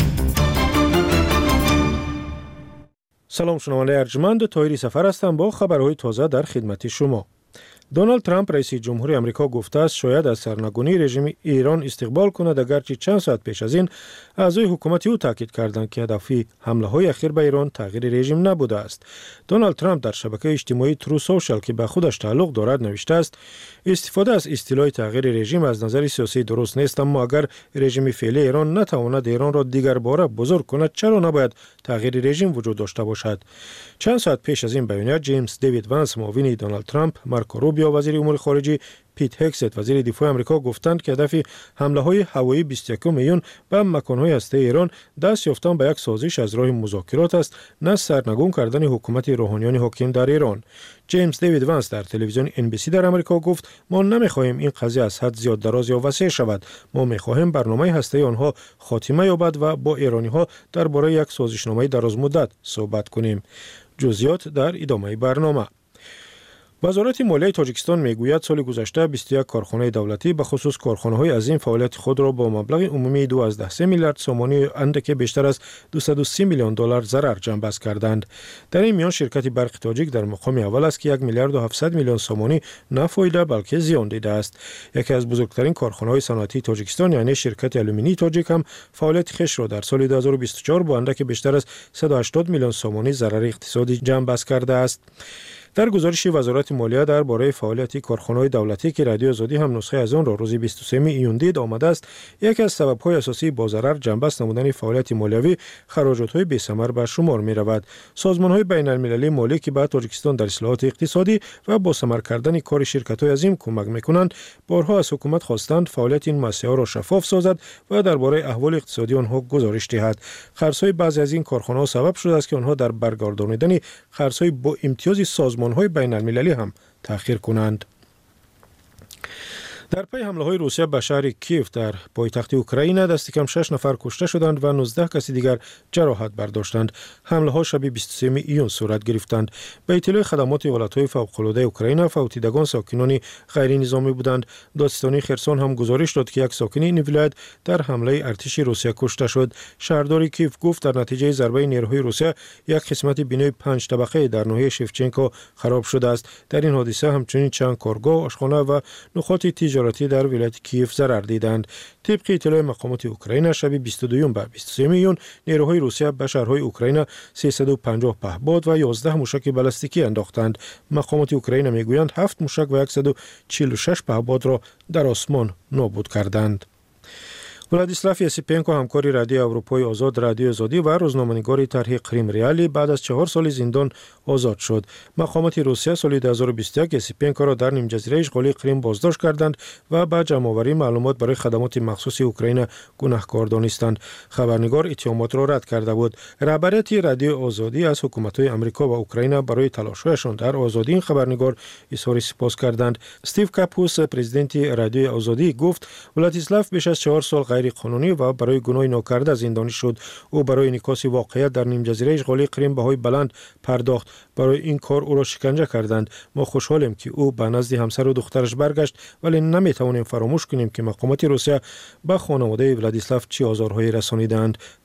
Speaker 15: سلام شنونده ارجمند، طاهری سفر هستم با خبرهای تازه در خدمت شما. دونالد ترامپ رئیس جمهوری آمریکا گفته است شاید از سرنگونی رژیم ایران استقبال کند، اگرچه چند ساعت پیش از این اعضای حکومت او تاکید کردند که هدفی حمله های اخیر به ایران تغییر رژیم نبوده است. دونالد ترامپ در شبکه اجتماعی ترو سوشال که به خودش تعلق دارد نوشته است استفاده از اصطلاح تغییر رژیم از نظر سیاسی درست نیست، اما اگر رژیم فعلی ایران نتواند ایران را دیگر باره بزرگ کند چرا نباید تغییر رژیم وجود داشته باشد. چند ساعت پیش از این بیانیه جیمز دیوید وانس معاون دونالد ترامپ، مارکو روبیو وزیر امور خارجه، پیت هکست وزیر دفاع آمریکا گفتند که هدف حمله های هوایی بیست و یک میلیون به مکان‌های هسته ایران دست یافتن به یک سازش از راه مذاکرات است، نه سرنگون کردن حکومت روحانیان حاکم در ایران. جیمز دیوید وانس در تلویزیون ان بی سی در آمریکا گفت ما نمی‌خواهیم این قضیه از حد زیاد دراز یا وسیع شود. ما می‌خواهیم برنامه هسته آنها خاتمه یابد و با ایرانی‌ها درباره یک سازشنامه درازمدت صحبت کنیم. جزئیات در ادامه برنامه. وزارت مالیه تاجیکستان میگوید سال گذشته بیست و یک کارخانه دولتی به خصوص کارخانه‌های عظیم فعالیت خود را با مبلغ عمومی دو از ده سه میلیارد سومانی اندک بیشتر از دویست و سی میلیون دلار ضرر جنبست کردند. در این میان شرکت برق تاجیک در مقام اول است که یک میلیارد و هفتصد میلیون سومانی نه فایده بلکه زیان دیده است. یکی از بزرگترین کارخانه‌های صنعتی تاجیکستان یعنی شرکت آلومینی تاجیک هم فعالیت خویش را در سال دو هزار و بیست و چهار با اندک بیشتر از صد و هشتاد میلیون سومانی ضرر اقتصادی جنبست کرده است. در گزارش وزارت مالیه درباره فعالیت کارخانه‌های دولتی که رادیو آزادی هم نسخه از آن را روز بیست و سوم ایون دید آمده است، یکی از سبب‌های اساسی با ضرر جنبست نمودن فعالیت مالیوی خراجات‌های بی‌ثمر به شمار می‌رود. سازمان‌های بین‌المللی مالی که به تاجیکستان در اصلاحات اقتصادی و با ثمر کردن کار شرکت‌های عظیم کمک می‌کنند، بارها از حکومت خواستند فعالیت این مؤسسه‌ها را شفاف سازد و درباره احوال اقتصادی آنها گزارش دهد. خرج‌های بعضی از این کارخانه‌ها سبب شده است که آنها در برگرداندن خرج‌های با امتیاز سازمان های بین المللی هم تأخیر کنند. در پی حمله های روسیه به شهر کیف در پایتخت اوکراین دست کم شش نفر کشته شدند و نوزده کسی دیگر جراحت برداشتند. حمله ها شب بیست و سوم ایون صورت گرفتند. به اطلاع خدمات ولایت‌های فوق‌العاده اوکراین، فوتیدگان ساکنان غیر نظامی بودند. دادستانی خرسون هم گزارش داد که یک ساکن این ولایت در حمله ارتش روسیه کشته شد. شهردار کیف گفت در نتیجه ضربه نیروهای روسیه یک قسمت بنای پنج طبقه در ناحیه شفچنکو خراب شده است. در این حادثه همچنین چند کارگاه، آشخانه و نقاط تجارتی در ولایت کیف ضرر دیدند. طبق اطلاع مقامات اوکراین شب بیست و دو به بیست و سه ایون نیروهای روسیه به شهرهای اوکراین سیصد و پنجاه پهپاد و یازده موشک بالستیکی انداختند. مقامات اوکراین میگویند هفت موشک و صد و چهل و شش پهپاد را در آسمان نابود کردند. ولادیسلاف یسیپنکو همکار رادیو اروپای آزاد، رادیو آزادی و روزنامه‌نگار طرح کریم ریالی بعد از چهار سال زندان آزاد شد. مقامات روسیه سال دو هزار و بیست و یک یسیپنکو را در نیم جزیره اشغالی کریم بازداشت کردند و به جمع‌آوری معلومات برای خدمات مخصوص اوکراین گناهکار دانستند. خبرنگار اتهامات را رد کرده بود. رهبریت رادیو آزادی از حکومت‌های آمریکا و اوکراین برای تلاش‌هایشان در آزادی این خبرنگار اظهار سپاس کردند. استیو کاپوس پرزیدنت رادیو آزادی گفت ولادیسلاف بیش از چهار سال غیر قانونی و برای گناه ناکرده زندانی شد. او برای انعکاس واقعیت در نیم جزیره اشغالی کریم بهای بلند پرداخت. برای این کار او را شکنجه کردند. ما خوشحالیم که او به نزد همسر و دخترش برگشت، ولی نمیتوانیم فراموش کنیم که مقامات روسیه به خانواده ولادیسلاف چه آزارهایی رسانیدند.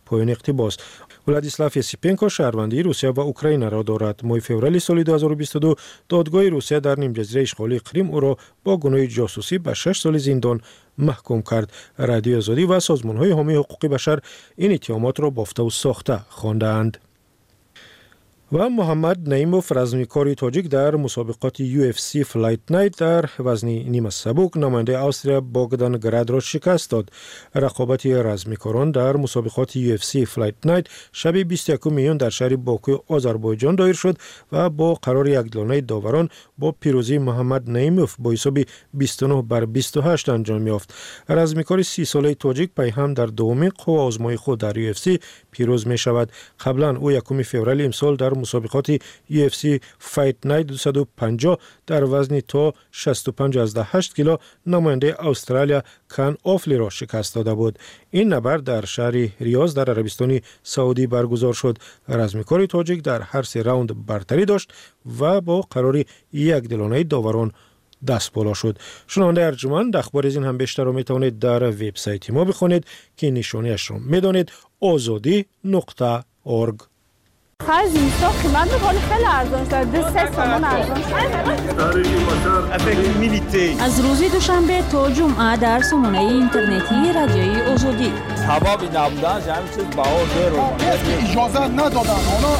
Speaker 15: پایان اقتباس. ولادیسلاو یسیپنکو شهروندی روسیه و اوکراین را دارد. ماه فوریه سال دو هزار و بیست و دو دادگاه روسیه در نیم جزیره اشغالی کریم او را با گناه جاسوسی به شش سال زندان محکوم کرد. رادیو آزادی و سازمان‌های حامی حقوق بشر این اتهامات را بافته و ساخته خواندند. و محمد نعیموف رزمیکاری تاجیک در مسابقات یو اف سی فلایت نایت در وزن نیم سبک نماینده استرالیا باگدان گراد را شکست داد. رقابت رزمیکاران در مسابقات یو اف سی فلایت نایت شب بیست و یکم میون در شهر باکو آذربایجان دایر شد و با قرار یکدلانه داوران با پیروزی محمد نعیموف با حساب بیست و نه بر بیست و هشت انجام یافت. رزمیکار سی ساله تاجیک پی هم در دومین قوه آزمایی خود در یو اف سی پیروز می شود. قبلا او یکم فوریه امسال در مسابقات یو اف سی فایت نایت دویست و پنجاه در وزن تا شصت و پنج از هشت کیلو نماینده استرالیا کان آفلی را شکست داده بود. این نبرد در شهر ریاض در عربستان سعودی برگزار شد. رزمیکار تاجیک در هر سه راوند برتری داشت و با قرار یک دلانه داوران دست بالا شد. شنونده ارجمند اخبار از این هم بیشتر را می توانید در وبسایت ما بخونید که نشانیش را می دانید آزادی نقطه اورگ.
Speaker 16: خرج اینستا قیمت بخواد خیلی ارزان شده. دو سه سامان ارزان شده.
Speaker 5: از روز دوشنبه تا جمعه در سامانه اینترنتی رادیوی آزادی.
Speaker 17: سبب نبودن همین چیز بها زیر
Speaker 18: اجازه ندادن.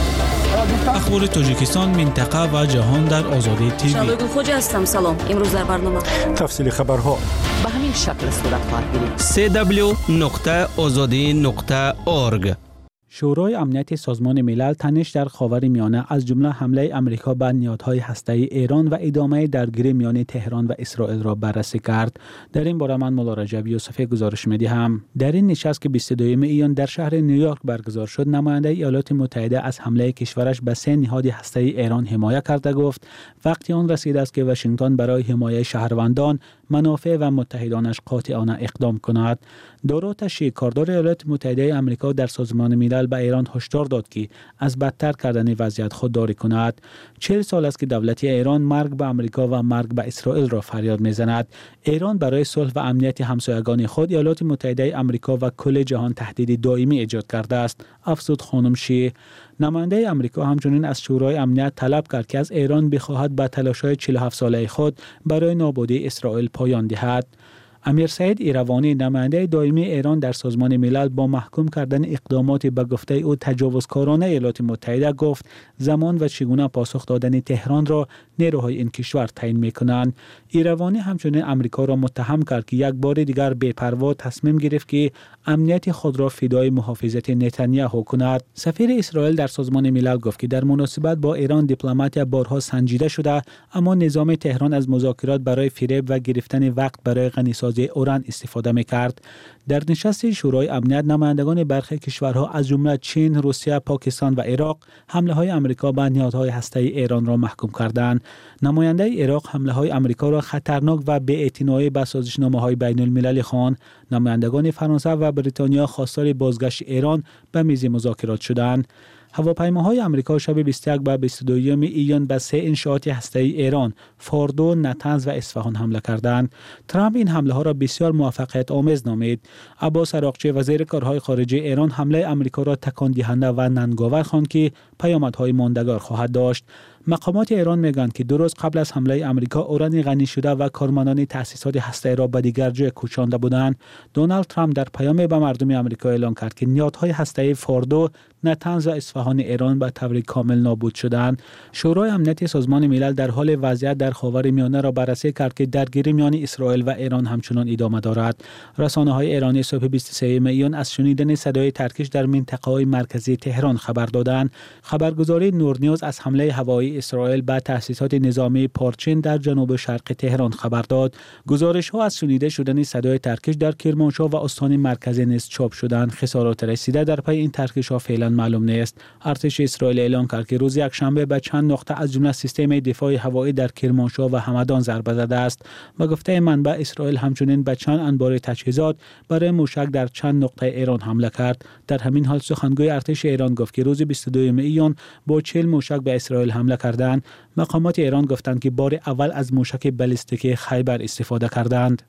Speaker 19: اخبار تاجیکستان، منطقه و جهان در آزادی تیوی.
Speaker 7: شادو خوجا هستم. سلام. امروز در برنامه
Speaker 15: تفصیل خبرها
Speaker 7: به همین شکل صورت خواهد گرفت.
Speaker 20: سه دبلیو نقطه آزادی نقطه اورگ.
Speaker 4: شورای امنیت سازمان ملل تنش در خاورمیانه از جمله حمله امریکا به نهادهای هسته‌ای ایران و ادامه درگیری میان تهران و اسرائیل را بررسی کرد. در این باره من مولا رجب یوسفی گزارش می‌دهم. در این نشست که بیست و دوم ایون در شهر نیویورک برگزار شد، نماینده ایالات متحده از حمله کشورش به سه نهاد هسته‌ای ایران حمایت کرده گفت وقتی آن رسیده است که واشنگتن برای حمایت شهروندان، منافع و متحدانش قاطعانه اقدام کند. دارو تشریح کاردار ایالات متحده آمریکا در سازمان ملل به ایران هشدار داد که از بدتر کردن وضعیت خودداری کند. چهل سال است که دولت ایران مرگ به آمریکا و مرگ به اسرائیل را فریاد میزند. ایران برای صلح و امنیت همسایگان خود ایالات متحده آمریکا و کل جهان تهدید دائمی ایجاد کرده است. افزود خانم شی. نماینده آمریکا همچنین از شورای امنیت طلب کرد که از ایران بخواهد به تلاش‌های چهل و هفت ساله خود برای نابودی اسرائیل پایان دهد. امیر سعید ایروانی نماینده دائمی ایران در سازمان ملل با محکوم کردن اقدامات به گفته او تجاوزکارانه ایالات متحده گفت زمان و چگونه پاسخ دادن تهران را نیروهای این کشور تعیین می‌کنند. ایروانی همچنین آمریکا را متهم کرد که یک بار دیگر بی‌پروا تصمیم گرفت که امنیت خود را فدای محافظت نتانیاهو کند. سفیر اسرائیل در سازمان ملل گفت که در مناسبت با ایران دیپلمات بارها سنجیده شده، اما نظام تهران از مذاکرات برای فریب و گرفتن وقت برای غنیسازی اوران استفاده می‌کرد. در نشست شورای امنیت نمایندگان برخی کشورها از جمله چین، روسیه، پاکستان و عراق حمله‌های آمریکا به نهادهای هسته‌ای ایران را محکوم کردند. نماینده عراق حمله‌های آمریکا را خطرناک و بی‌اعتنایی به سازشنامه‌های بین‌المللی خواند. نمایندگان فرانسه و بریتانیا خواستار بازگشت ایران به میز مذاکرات شدند. هواپیماهای آمریکا شب بیست و یک و بیست و دو ایون به سه انشاءات هسته‌ای ایران، فوردو، نتنز و اصفهان حمله کردند. ترامپ این حمله ها را بسیار موفقیت آمیز نامید. عباس عراقچی وزیر کارهای خارجه ایران حمله آمریکا را تکان دهنده و ننگاور خواند که پیامدهای ماندگار خواهد داشت. مقامات ایران میگویند که دو روز قبل از حمله آمریکا اوران غنی شده و کارمندان تأسیسات هسته‌ای را به دیگر جای کوچانده بودند. دونالد ترامپ در پیامی به مردم آمریکا اعلام کرد که نهادهای هسته‌ای فوردو، نتنز و اصفهان ایران به طور کامل نابود شدند. شورای امنیت سازمان ملل در حال وضعیت در خاورمیانه را بررسی کرد که درگیری میان اسرائیل و ایران همچنان ادامه دارد. رسانه‌های ایرانی صبح بیست و سوم ایون از شنیدن صدای ترکش در منطقه‌های مرکزی تهران خبر دادند. خبرگزاری نورنیوز از حمله هوایی اسرائیل به تأسیسات نظامی پارچین در جنوب شرق تهران خبر داد. گزارش‌ها از شنیده شدن صدای ترکش در کرمانشاه و استان مرکزی نیز چاپ شدند. خسارات رسیده در پی این ترکش‌ها فعلا معلوم نیست. ارتش اسرائیل اعلام کرد که روز یکشنبه به چند نقطه از جمله سیستم دفاع هوایی در کرمانشاه و همدان ضربه زده است. با گفته منبع اسرائیل همچنین به چند انبار تجهیزات برای موشک در چند نقطه ایران حمله کرد. در همین حال سخنگوی ارتش ایران گفت که روز بیست و دوم ایون با چهل موشک به اسرائیل حمله کردند. مقامات ایران گفتند که بار اول از موشک بالستیک خیبر استفاده کردند.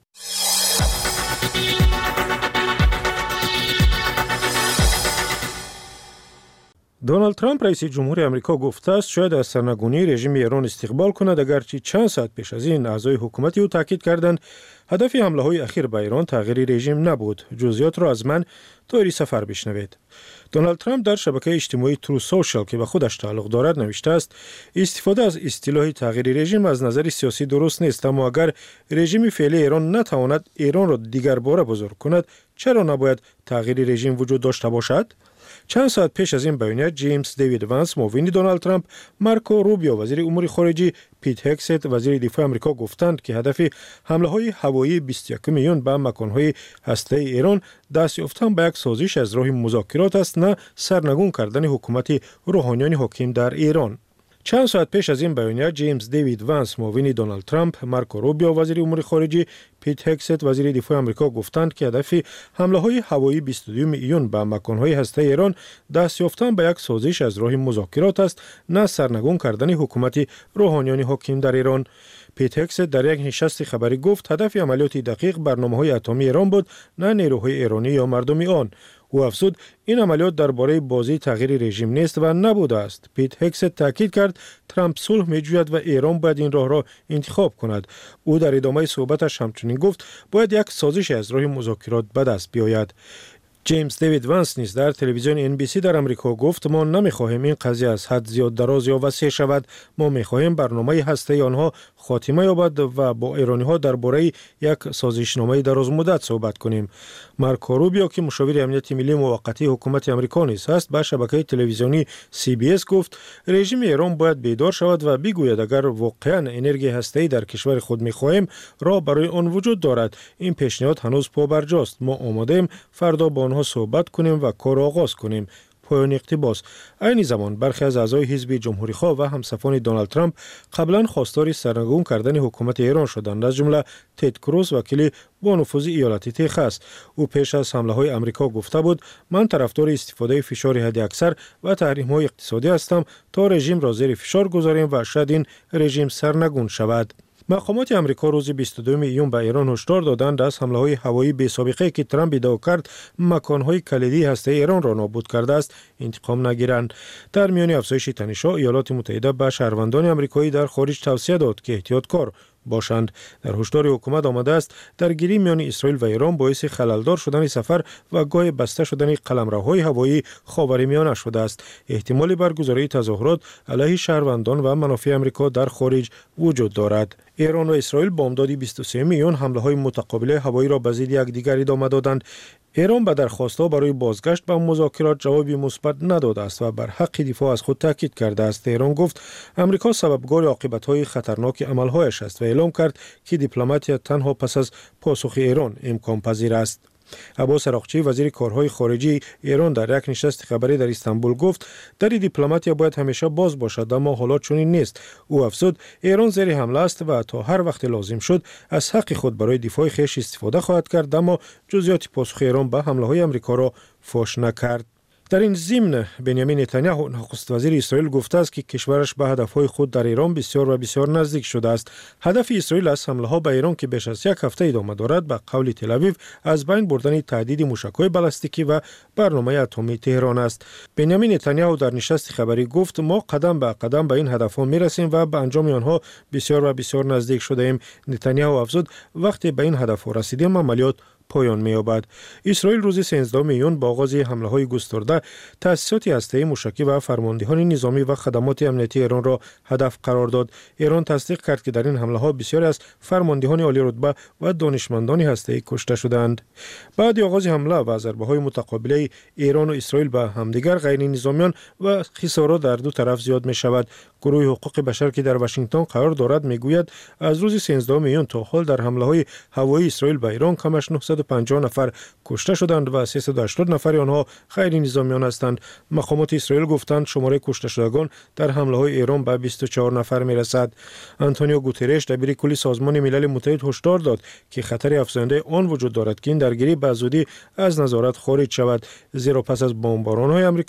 Speaker 15: دونالد ترامپ رئیس جمهور آمریکا گفته است شاید از سرنگونی رژیم ایران استقبال کند، اگرچه چند ساعت پیش از این اعضای حکومت او تاکید کردند هدف حمله های اخیر به ایران تغییر رژیم نبود. جزئیات را از من طوری سفر بشنوید. دونالد ترامپ در شبکه اجتماعی ترو سوشال که به خودش تعلق دارد نوشته است استفاده از اصطلاح تغییر رژیم از نظر سیاسی درست نیست، اما اگر رژیم فعلی ایران نتواند ایران را دیگر باره بزرگ کند چرا نباید تغییر رژیم وجود داشته باشد؟ چند ساعت پیش از این بیانیه جیمز دیوید وانس معاون دونالد ترامپ، مارکو روبیو وزیر امور خارجه، پیت هکست وزیر دفاع آمریکا گفتند که هدف حمله های هوایی بیست و یک میلیون به مکان‌های هسته‌ای ایران دست یافتن به یک سازش از راه مذاکرات است، نه سرنگون کردن حکومت روحانیان حاکم در ایران. چند ساعت پیش از این بیانیه جیمز دیوید وانس معاون دونالد ترامپ، مارکو روبیو وزیر امور خارجه، پیت هکست وزیر دفاع آمریکا گفتند که هدف حمله های هوایی بیست و دو میلیون به مکان‌های هسته‌ای ایران دست یافتن به یک سازش از راه مذاکرات است، نه سرنگون کردن حکومت روحانیان حاکم در ایران. پیت هکست در یک نشست خبری گفت هدف عملیات دقیق برنامه‌های اتمی ایران بود، نه نیروهای ایرانی یا مردم آن. او افزود این عملیات درباره بازی تغییر رژیم نیست و نبوده است. پیت هکست تاکید کرد ترامپ صلح می‌جوید و ایران باید این راه را انتخاب کند. او در ادامه صحبتش همچنین گفت باید یک سازش از راه مذاکرات به دست بیاید. جیمز دیوید وانس نیز در تلویزیون ان بی سی در آمریکا گفت ما نمی‌خواهیم این قضیه از حد زیاد دراز یا وسیع شود، ما می‌خواهیم برنامه هسته‌ای آنها خاتمه یابد و با ایرانی‌ها درباره یک سازشنامه دراز مدت صحبت کنیم. مارکو روبیو که مشاور امنیت ملی موقتی حکومت آمریکا نیز است به شبکه تلویزیونی سی بی اس گفت رژیم ایران باید بیدار شود و بگوید اگر واقعاً انرژی هسته‌ای در کشور خود می‌خواهیم راه برای آن وجود دارد. این پیشنهاد هنوز پابرجاست. ما آماده‌ایم فردا با آنها صحبت کنیم و کار آغاز کنیم. پایان اقتباس. این زمان برخی از اعضای حزب جمهوری خواه و همسفان دونالد ترامپ قبلا خواستار سرنگون کردن حکومت ایران شدند، از جمله تد کروز وکیل با نفوذ ایالت تگزاس. او پیش از حمله های آمریکا گفته بود من طرفدار استفاده فشار حداکثر و تحریم های اقتصادی هستم تا رژیم را زیر فشار گذاریم و شاید این رژیم سرنگون شود. مقامات آمریکا روز بیست و دو میلیون به ایران هشدار دادند از حمله‌های هوایی بی سابقه که ترامپ ادعا کرد مکان‌های کلیدی هسته‌ای ایران را نابود کرده است انتقام نگیرند. در میان افزایش تنش‌ها ایالات متحده به شهروندان آمریکایی در خارج توصیه داد که احتیاطکار باشند. در هشدار حکومت آمده است درگیری میان اسرائیل و ایران باعث خللدار شدن سفر و گاه بسته شدن قلمروهای هوایی خاورمیانه شده است. احتمال برگزاری تظاهرات علیه شهروندان و منافع آمریکا در خارج وجود دارد. ایران و اسرائیل با امداد بیست و سه میلیون حمله‌های متقابل هوایی را به ضد یکدیگر ادامه دادند. ایران به درخواست‌ها برای بازگشت به مذاکرات جوابی مثبت نداده است و بر حق دفاع از خود تاکید کرده است. ایران گفت آمریکا سببگار عاقبت‌های خطرناک عمل‌هایش است و اعلام کرد که دیپلماتیک تنها پس از پاسخ ایران امکان پذیر است. عباس عراقچی وزیر کارهای خارجی ایران در یک نشست خبری در استانبول گفت در دیپلماتیا باید همیشه باز باشد، اما حالات چنین نیست. او افزود ایران زیر حمله است و تا هر وقت لازم شد از حق خود برای دفاع خویش استفاده خواهد کرد، اما جزئیات پاسخ ایران به حمله‌های آمریکا را فاش نکرد. در این ضمن بنیامین نتانیاهو نخست وزیر اسرائیل گفته است که کشورش به هدفهای خود در ایران بسیار و بسیار نزدیک شده است. هدف اسرائیل از حمله‌ها به ایران که بیش از یک هفته ادامه دارد به قول تل آویو از بین بردن تهدید موشک‌های بالستیکی و برنامه اتمی تهران است. بنیامین نتانیاهو در نشست خبری گفت ما قدم به قدم به این هدف‌ها می‌رسیم و به انجام آنها بسیار و بسیار نزدیک شده‌ایم. نتانیاهو افزود وقتی به این هدف‌ها رسیدیم عملیات پایان می‌یابد. اسرائیل روز سیزده میلیون با آغاز حمله‌های گسترده تأسیسات هسته‌ای موشکی و فرماندهان نظامی و خدمات امنیتی ایران را هدف قرار داد. ایران تصدیق کرد که در این حمله‌ها بسیاری از فرماندهان عالی رتبه و دانشمندان هسته‌ای کشته شدند. بعد آغاز حمله و ضربه‌های متقابله ایران و اسرائیل به همدیگر غیر نظامیان و خسارات در دو طرف زیاد می‌شود. گروه حقوق بشر که در واشنگتن قرار دارد میگوید از روز سیزده میلیون تا حال در حمله‌های هوایی اسرائیل به ایران کمش نهصد و پنجاه نفر کشته شدند و سیصد و هشتاد نفر آنها غیر نظامیان هستند. مقامات اسرائیل گفتند شماره کشته شدگان در حمله‌های ایران به بیست و چهار نفر میرسد. آنتونیو گوترش دبیر کل سازمان ملل متحد هشدار داد که خطر افزاینده آن وجود دارد که این درگیری به زودی از نظارت خارج شود، زیرا پس از بمباران‌های آمریکا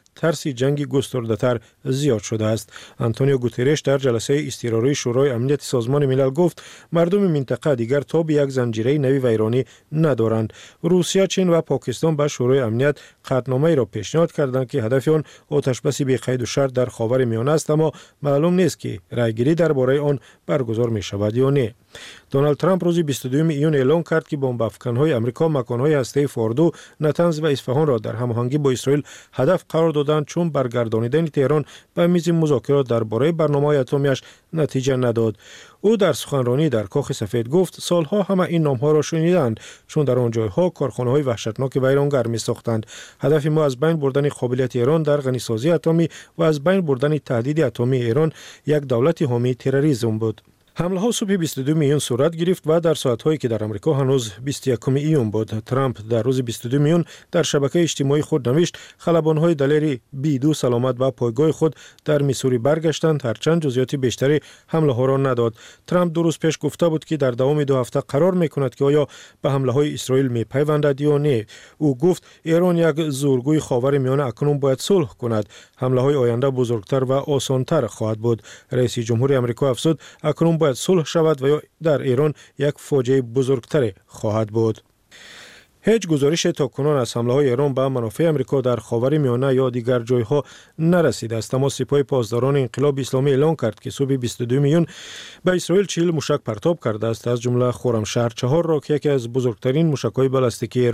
Speaker 15: ترس جنگ گسترده‌تر زیاد شده است. آنتونیو گوترش در جلسه اضطراری شورای امنیت سازمان ملل گفت مردم منطقه دیگر تا به یک زنجیره نوی ویرانی ندارند. روسیه، چین و پاکستان به شورای امنیت قطعنامه را پیشنهاد کردند که هدف آن آتشبس بی قید و شرط در خاورمیانه است، اما معلوم نیست که رأیگیری درباره آن برگزار می شود یا نه. دونالد ترامپ روز بیست و دوم ایون اعلام کرد که بمب افکن‌های آمریکا مکان‌های هسته‌ای فوردو، نتنز و اصفهان را در هماهنگی با اسرائیل هدف قرار دادند چون برگردانیدن تهران به میز مذاکرات درباره برنامه‌های اتمیش نتیجه نداد. او در سخنرانی در کاخ سفید گفت سالها همه این نام‌ها را شنیدند چون در آن جای‌ها کارخانه‌های وحشتناک ویرانگر می‌ساختند. هدف ما از بین بردن قابلیت ایران در غنیسازی اتمی و از بین بردن تهدید اتمی ایران یک دولت حامی تروریسم بود. حمله ها صبح بیست و دوم ایون صورت گرفت و در ساعت هایی که در آمریکا هنوز بیست و یکم ایون بود. ترامپ در روز بیست و دوم ایون در شبکه اجتماعی خود نوشت خلبان های دلیر بی دو سلامت به پایگاه خود در میسوری برگشتند، هرچند جزئیات بیشتری حمله ها را نداد. ترامپ دو روز پیش گفته بود که در دوام دو هفته قرار میکند که آیا به حمله های اسرائیل میپیوندد یا نه. او گفت ایران یک زورگوی خاورمیانه اکنون باید صلح کند. حمله های آینده بزرگتر و آسانتر خواهد بود. رئیس جمهور آمریکا افزود اکنون باید صلح شود و یا در ایران یک فاجعه بزرگتر خواهد بود. هیچ گزارش تاکنون از حمله های ایران به منافع آمریکا در خاورمیانه یا دیگر جایها نرسیده است، اما سپاه پاسداران انقلاب اسلامی اعلام کرد که صبح بیست و دوم ایون به اسرائیل چهل موشک پرتاب کرده است، از جمله خرمشهر چهار را که یکی از بزرگترین موشک‌های بالستیکی